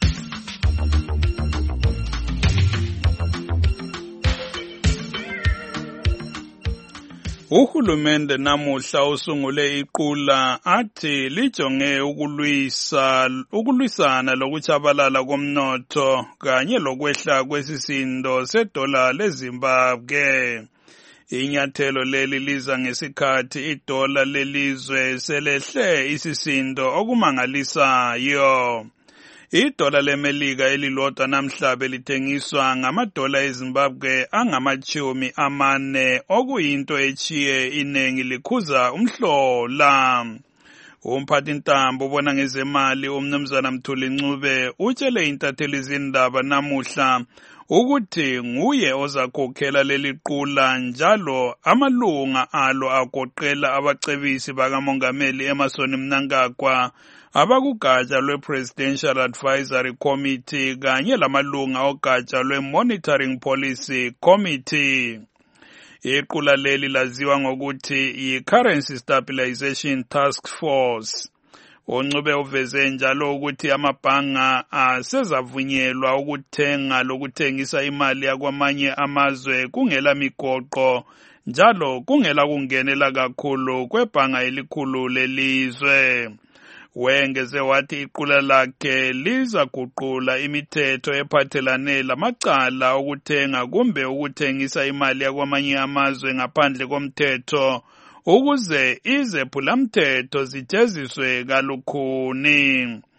Uhulumende namuhla usungule iqula athi lijonge ukulwisana lokuchabalala komnotho kanye lokwehla kwesisindo sedola leZimbabwe. Inyathelo leli liza ngesikhathi idola lelizwe selehle isisindo okumangalisayo. Idola leMelika elilodwa namhlanje lithengiswa ngamadola eZimbabwe angama-40 okuyinto echiye inengi likhuza umhlola. Umphathintambo ubona ngezemali umnumzana Mthuli Ncube utshele intatheli zindaba namuhla ukuthi nguye ozakhokhela leli qula njalo amalunga alo agoqela abacebisi bakamongameli Emmerson Mnangagwa abakugatsha lwe-Presidential Advisory Committee kanye lamalunga ogatsha lwe-Monitoring Policy Committee. Iqula leli laziwa ngokuthi yi-Currency Stabilization Task Force. Uncube uveze njalo ukuthi amabhanga asezavunyelwa ukuthenga lokuthengisa imali yakwamanye amazwe kungela migoqo njalo kungela kungenela kakhulu kwebhanga elikhulu lelizwe. Wengeze wathi iqula lakhe lizaguqula imithetho ephathelane lamacala okuthenga kumbe ukuthengisa imali yakwamanye amazwe ngaphandle komthetho ukuze izephulamthetho zijeziswe kalukhuni.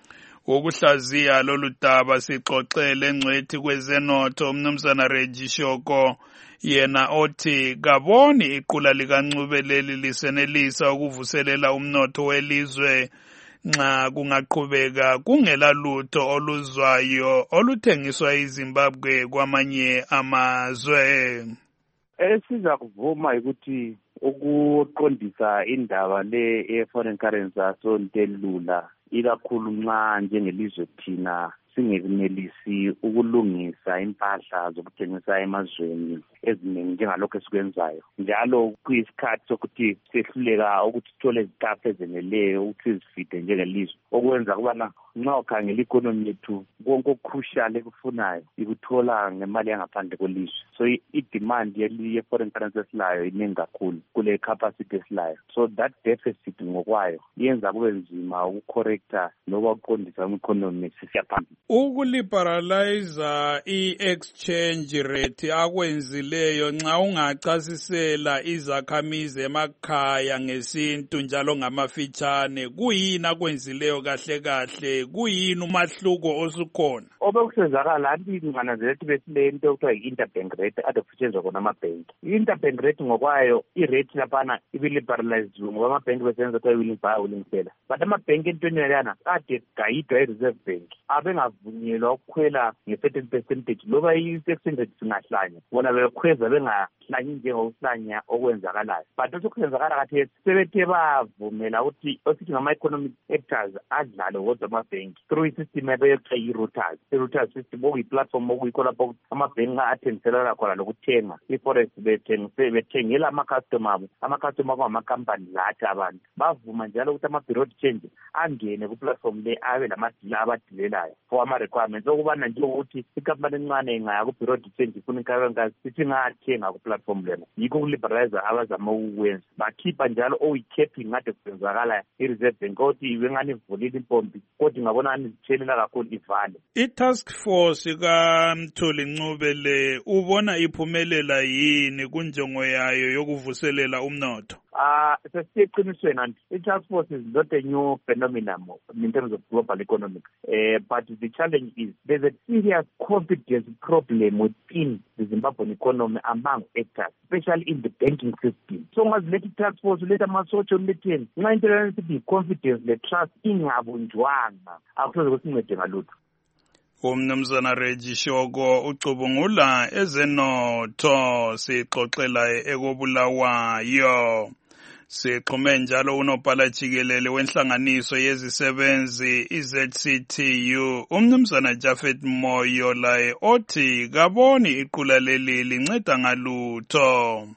Wokuhlaziya lolu daba sixoxele ngcwethi kwezenotho umnumzana Reggie Shoko yena othi kaboni iqula likaNcubeleli lisenelisa ukuvuselela umnotho welizwe nxa kungaqhubeka kungela lutho oluzwayo oluthengiswa eZimbabwe kwamanye amazwe. Esiza kuvuma ukuthi ukuqondisa indaba le foreign currency asontelula ikakhulu nxa njengelizwe thina singenelisi ukulungisa impahla zokuthengisa emazweni eziningi njengalokho esikwenzayo, njalo kuyisikhathi sokuthi sehluleka ukuthi sithole izitafu ezeneleyo ukuthi sizifide njengelizwe, okwenza kubana nxa ukhangela ikonomi yethu konke okucrucial ekufunayo ikuthola ngemali yangaphandle kwelizwe. So i-demand ye-foreign currency esilayo iningi kakhulu kule capacity esilayo, so that deficit ngokwayo yenza kube nzima ukucorrecta noba ukuqondisa i-economy sisiya phambili. Ukuliberalize i-exchange rate akwenzileyo nxa ungachasisela izakhamizi emakhaya ngesintu njalo ngamafitshane, kuyini akwenzileyo kahle kahle, kuyini umahluko osukhona? Obekusenzakala anti ngananzela ukuthi besile into okuthiwa yi-interbank rate ade kusetshenziswa khona amabhenki. I-interbank rate ngokwayo i-rate laphana ibi-liberalized ngoba amabhenki besenza kuthiwa willing buyer willing seller, but amabhenki entweni yalana ade gayidwa i-reserve bank abengavunyelwa ukukhwela nge-certain percentage loba i-exchange rate singahlanya, bona bekhweza bengahlanyi njengokuhlanya okwenzakalayo. But osokwenzakala kathesi sebethe bavumela ukuthi osithi ngama-economic actors adlale kodwa amabhenki through i-system ebeyokuthiwa yi-routers. I-routers system okuyiplatform okuyikho lapho amabhenki athengiselana khona lokuthenga i-forex bethengela ama-customer abo. Ama-customer abo ngama-company lathi abantu bavuma njalo ukuthi ama-bureau de change angene ku-platform le abe lamadila abadilelayo for ama-requirements okubana njengokuthi ikampani encane ingaya ku-bureau de change ifuna inkakankazi sithi ngathenga ku-platform lena. Yikho ukuliberalize abazama ukwenza, bakhipha njalo oyi-capping ade kusenzakala i-reserve bank othi bengani ivulile impompi kodwa ngabona ani zitshelela kakhulu ivale. I-task force kaMtholi Ncubele ubona iphumelela yini kunjongo yayo yokuvuselela umnotho? Sesiqinisweni anti i-task force is not a new phenomenon in terms of global economics, but the challenge is there's a serious confidence problem within the Zimbabwean economy among actors, especially in the banking system. So once let i-task force let amasotsha oletheni nxa into yesithi i-confidence le-trust ingabunjwanga akusoze kusincede ngalutho. Umnumzana Reggie Shoko ucubungula ezenotho sixoxela ekobulawayo. Sixhume njalo unobhala jikelele wenhlanganiso yezisebenzi iZCTU umnumzana Japhet Moyo laye othi kaboni iqula leli linceda ngalutho.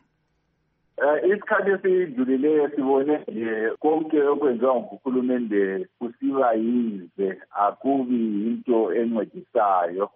Isikhathi esidlulileyo sibone konke okwenziwa nguhulumende kusiba yize akubi into encedisayo.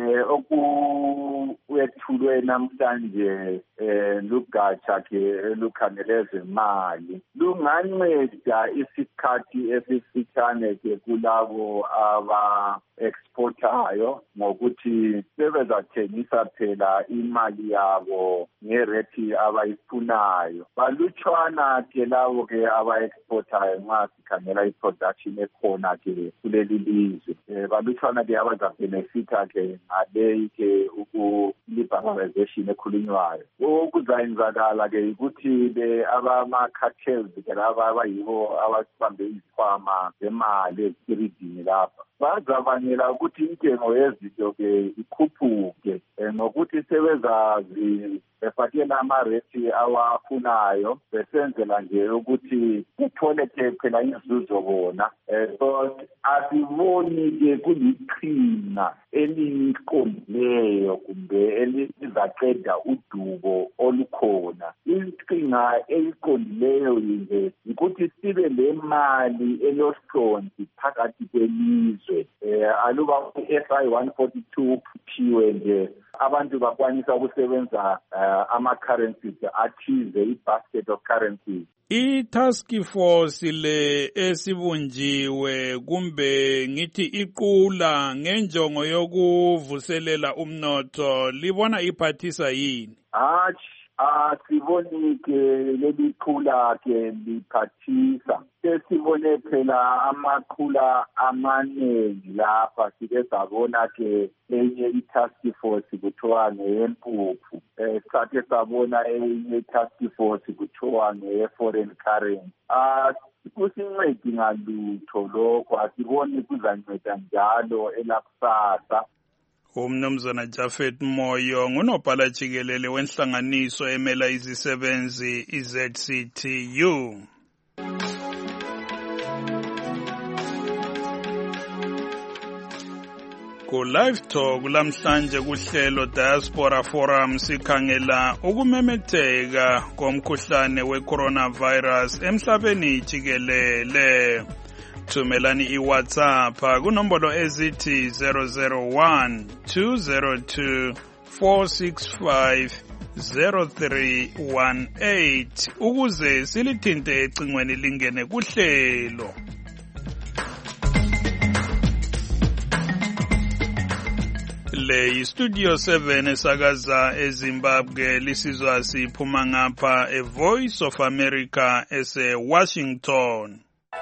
Okuwethulwe namhlanje lugatsha ke lukhangeleze imali lunganceda isikhathi esifitshane ke kulabo aba-exportayo ngokuthi sebezathengisa phela imali yabo ngereti abayifunayo. Balutshwana ke labo ke aba-exportayo nxa sikhangela i-production ekhona ke kuleli lizwe. Balutshwana ke abazabhenefitha ke ngaleyi ke uku-liberalization ekhulunywayo. Okuzayenzakala ke ukuthi abama-cartels ke laba abayibo abasibambe izikhwama zemali ezikiridini lapha bazabangela ukuthi intengo yezinto ke ikhuphuke ngokuthi sebezazi befakela ama-rate awafunayo besenzela nje ukuthi kuthole phela izuzo bona. So asiboni ke kuliqhinga eliqondileyo kumbe elizaqeda udubo olukhona. Iqhinga eliqondileyo yize ukuthi sibe le mali elohlonzi phakathi kwelizwe. Aluba i-SI 142 kuthiwe nje abantu bakwanisa ukusebenza ama-currencies athize, i-basket of currencies. I-task force le esibunjiwe kumbe ngithi iqula ngenjongo yokuvuselela umnotho libona iphathisa yini? Siboni ke leli qhula ke liphathisa. Sesibone phela amaqhula amaningi lapha sike sabona ke enye i-task force kuthiwa ngeyempuphu. Sathe sabona enye i-task force kuthiwa ngeye-foreign currency. Kusincedi ngalutho lokho, asiboni kuzanceda njalo elakusasa. Umnumzana Jafet Moyo ngunobhala jikelele wenhlanganiso emela izisebenzi iZCTU. Ku live talk lamhlanje kuhlelo Diaspora Forum sikhangela ukumemetheka komkhuhlane we-coronavirus emhlabeni jikelele. Thumelani iWhatsApp kunombolo ezithi 001-202-465-0318 ukuze silithinte ecingweni lingene kuhlelo. Le Studio 7 esakaza eZimbabwe lisizwa siphuma ngapha A Voice of America ese-Washington.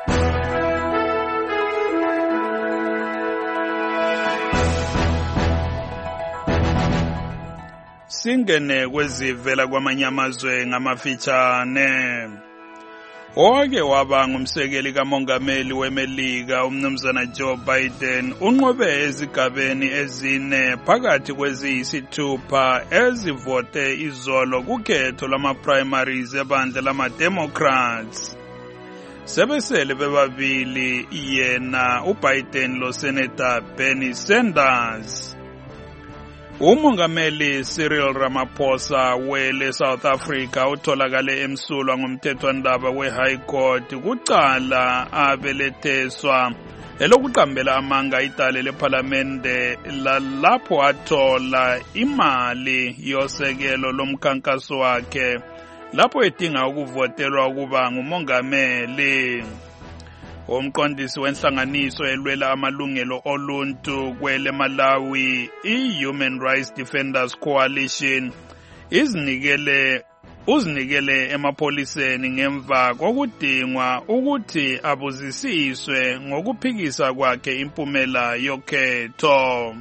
Singene kwezivela kwamanye amazwe ngamafitshane. Oke waba ngumsekeli kamongameli weMelika umnumzana Joe Biden unqobe ezigabeni ezine phakathi kweziyisithupha ezivote izolo kukhetho lama-primaries ebandla lama-Democrats. Sebesele bebabili yena uBiden lo Senator Bernie Sanders. Umongameli Cyril Ramaphosa wele South Africa utholakale emsulwa ngomthethwandaba we-High Court kucala abeletheswa elokuqambela amanga idale lephalamende lapho athola imali yosekelo lomkhankaso wakhe lapho edinga ukuvotelwa ukuba ngumongameli. Umqondisi wenhlanganiso elwela amalungelo oluntu kwele Malawi i-Human Rights Defenders Coalition uzinikele emapholiseni ngemva kokudingwa ukuthi abuzisiswe ngokuphikisa kwakhe impumela yokhetho.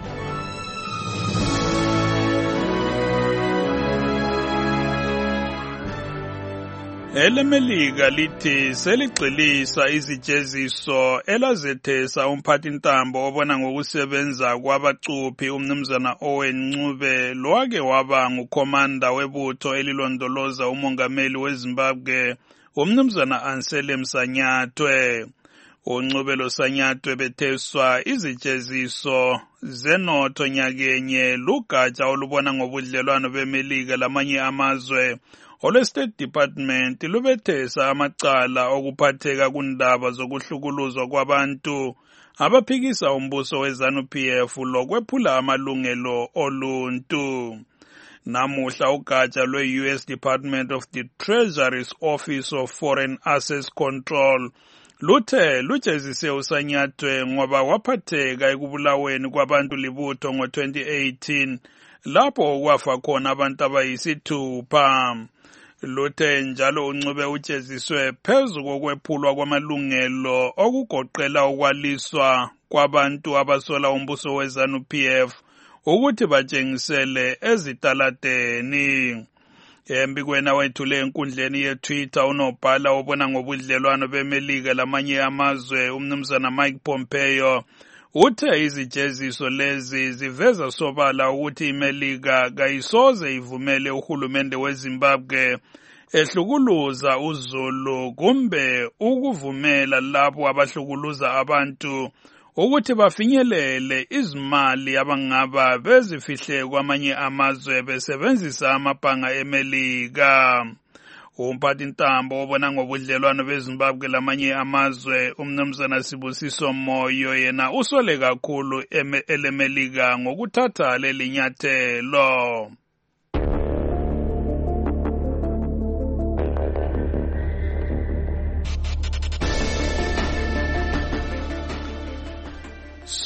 EleMelika lithi seligxilisa izijeziso elazethesa umphathintambo obona ngokusebenza kwabacuphi umnumzana Owen Ncube lowake waba ngukhomanda webutho elilondoloza umongameli weZimbabwe umnumzana Anselm Sanyathwe. uNcube loSanyathwe betheswa izijeziso zenotho nyakenye lugatsha olubona ngobudlelwano beMelika lamanye amazwe olwe-State Department lubethesa amacala okuphatheka kundaba zokuhlukuluzwa kwabantu abaphikisa umbuso weZANU-PF lokwephula amalungelo oluntu. Namuhla ugatsha lwe-US Department of the Treasury's Office of Foreign Assets Control luthe lujezise uSanyathwe ngoba waphatheka ekubulaweni kwabantu libutho ngo-2018 lapho kwafa khona abantu abayisithupha. Luthe njalo uNcube ujeziswe phezu kokwephulwa kwamalungelo okugoqela ukwaliswa kwabantu abasola umbuso weZANU-PF ukuthi batshengisele ezitaladeni. Embikweni wethule enkundleni yeTwitter unobhala obona ngobudlelwano beMelika lamanye amazwe umnumzana Mike Pompeo uthe izijeziso lezi ziveza sobala ukuthi iMelika kayisoze ivumele uhulumende weZimbabwe ehlukuluza uZulu kumbe ukuvumela labo abahlukuluza abantu ukuthi bafinyelele izimali abangaba bezifihle kwamanye amazwe besebenzisa amabhanga eMelika. Umphathintambo obona ngobudlelwano beZimbabwe lamanye amazwe umnumzana Sibusiso Moyo yena usole kakhulu eleMelika ngokuthatha leli nyathelo.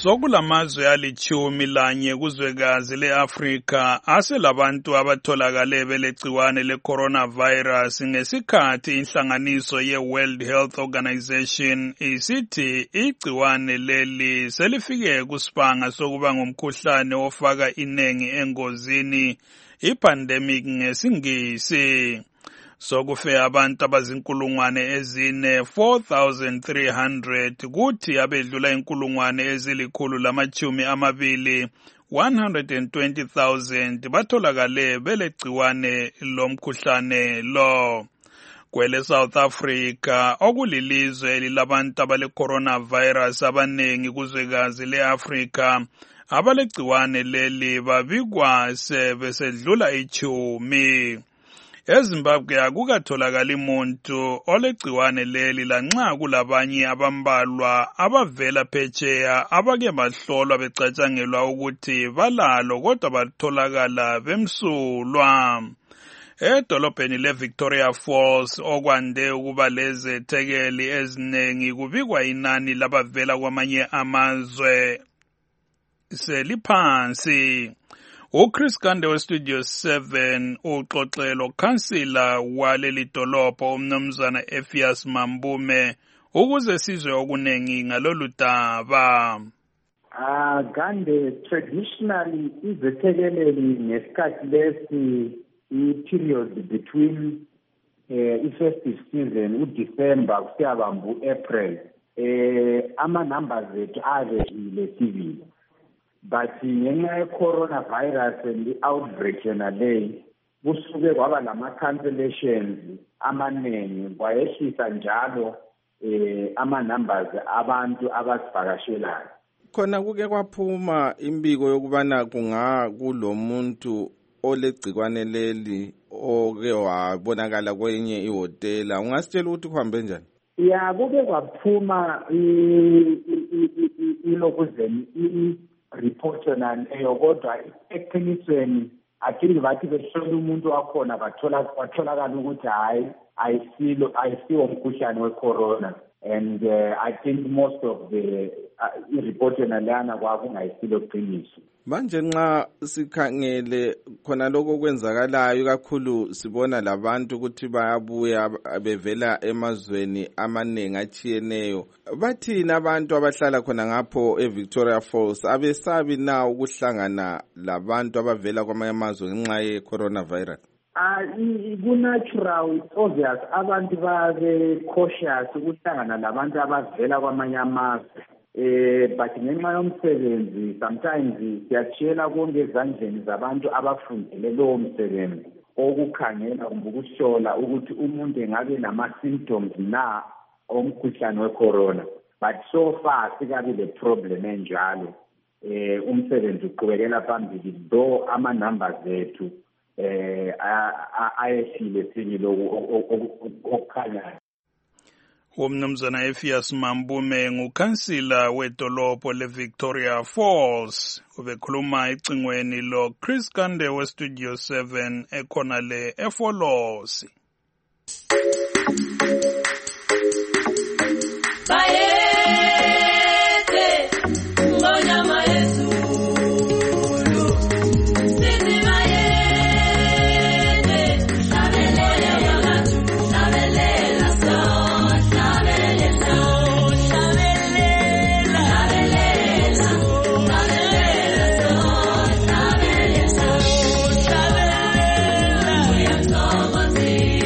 Sokulamazwe ali-11 kuzwekazi le-Afrika aselabantu abatholakale belegciwane le-coronavirus ngesikhathi inhlanganiso ye-World Health Organization isithi igciwane leli selifike kusibanga sokuba ngumkhuhlane ofaka inengi engozini, ipandemic ngesingisi. Sokufe abantu abazinkulungwane ezine 4,300 kuthi abedlula inkulungwane ezili-120 120,000 batholakale belegciwane lomkhuhlane lo. Kwele South Africa okulilizwe lilabantu abale-coronavirus abanengi kuzwekazi le-Afrika abalegciwane leli babikwa besedlula 10. eZimbabwe akukatholakali muntu olegciwane leli lanxa kulabanye abambalwa abavela phetsheya abake bahlolwa becatshangelwa ukuthi balalo kodwa batholakala bemsulwa. Edolobheni le-Victoria Falls okwande ukuba lezethekeli ezinengi kubikwa inani labavela kwamanye amazwe seliphansi. uChris Gande weStudio 7 uxoxelo khansila waleli dolobho umnumzana Ephias Mambume ukuze sizwe okunengi ngalolu daba. Gande, traditionally izethekeleli ngesikhathi lesi i-period between i-festive season uDecember kusiyabamba uApril ama-numbers ethu avehile sivile. But ngenxa ye-coronavirus and i-outbreak yona leyi kusuke kwaba lama-cancellations amaningi kwayehlisa njalo ama-numbers abantu abasivakashelayo. Khona kuke kwaphuma imbiko yokubana kulo muntu olegcikwane leli oke wabonakala kwenye ihotela. Ungasitshela ukuthi kuhambe njani? Ya, kuke kwaphuma ilokuzeni report yona leyo kodwa eqinisweni athi bathi behlola umuntu wakhona batholakala ukuthi hayi ayisiwo umkhuhlane we-corona. And I think most of the report yona lana kwakungayisilo qiniso. Manje nxa sikhangele khona lokho kwenzakalayo kakhulu sibona labantu ukuthi bayabuya bevela emazweni amaningi atshiyeneyo. Bathini abantu abahlala khona ngapho eVictoria Falls abesabi na ukuhlangana labantu abavela kwamanye amazwe ngenxa ye-coronavirus? Ku-natural, it's obvious abantu babe cautious ukuhlangana labantu abavela kwamanye amazwe. But ngenxa yomsebenzi sometimes siyatshela konke ezandleni zabantu abafundele lowo msebenzi okukhangela kumbe ukuhlola ukuthi umuntu engabe nama-symptoms na omkhuhlane we-corona. But so far sikabi le problem enjalo. Umsebenzi uqhubekela phambili though ama-numbers ethu ayehlile sibili okukhanyayo. Umnumzana Ephias Mambume ngukhansila wedolobho le-Victoria Falls. Ubekhuluma ecingweni lo Chris Gande weStudio 7 ekhona le eFolosi. Thank you.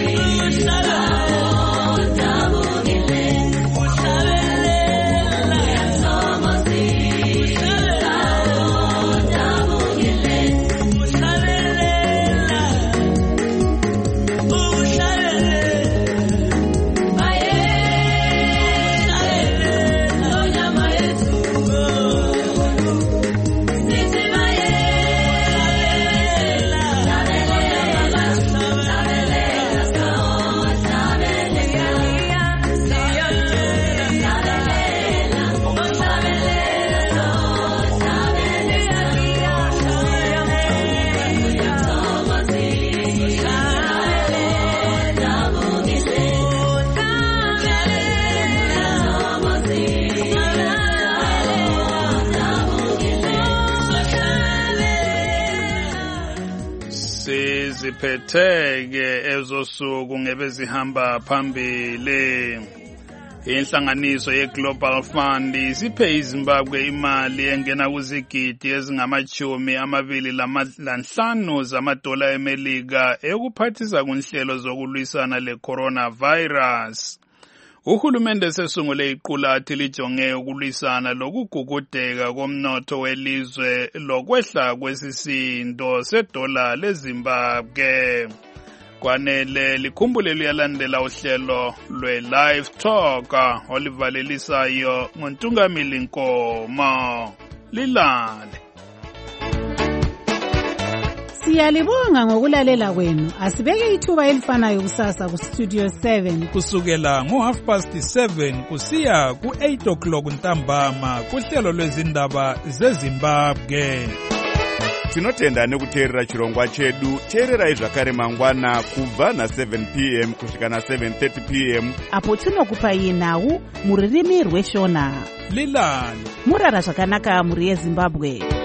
ziphetheke ezosuku ngebezihamba phambili. Inhlanganiso ye-Global Fund isiphe iZimbabwe imali engena kuzigidi ezingama-25 zamadola eMelika ekuphathisa kunhlelo zokulwisana le-coronavirus. Uhulumende sesungule iqulathi lijonge ukulwisana lokugugudeka komnotho welizwe lokwehla kwesisindo sedola leZimbabwe. Kwanele likhumbule luyalandela uhlelo lwe-Live Talk olivalelisayo ngoNtungamili Nkomo. Lilale. Siyalibonga ngokulalela kwenu. Asibeke ithuba elifanayo kusasa ku Studio 7 kusukela ngo7:30 kusiya ku8 o'clock ntambama kuhlelo lwezindaba zeZimbabwe. Tinotenda nekuteerera chirongwa chedu. Teererai zvakare mangwana kubva na7 p.m. kusvika na7:30 p.m. apo tinokupai nhau muririmi rweshona. Lilale. Murara zvakanaka muri yeZimbabwe.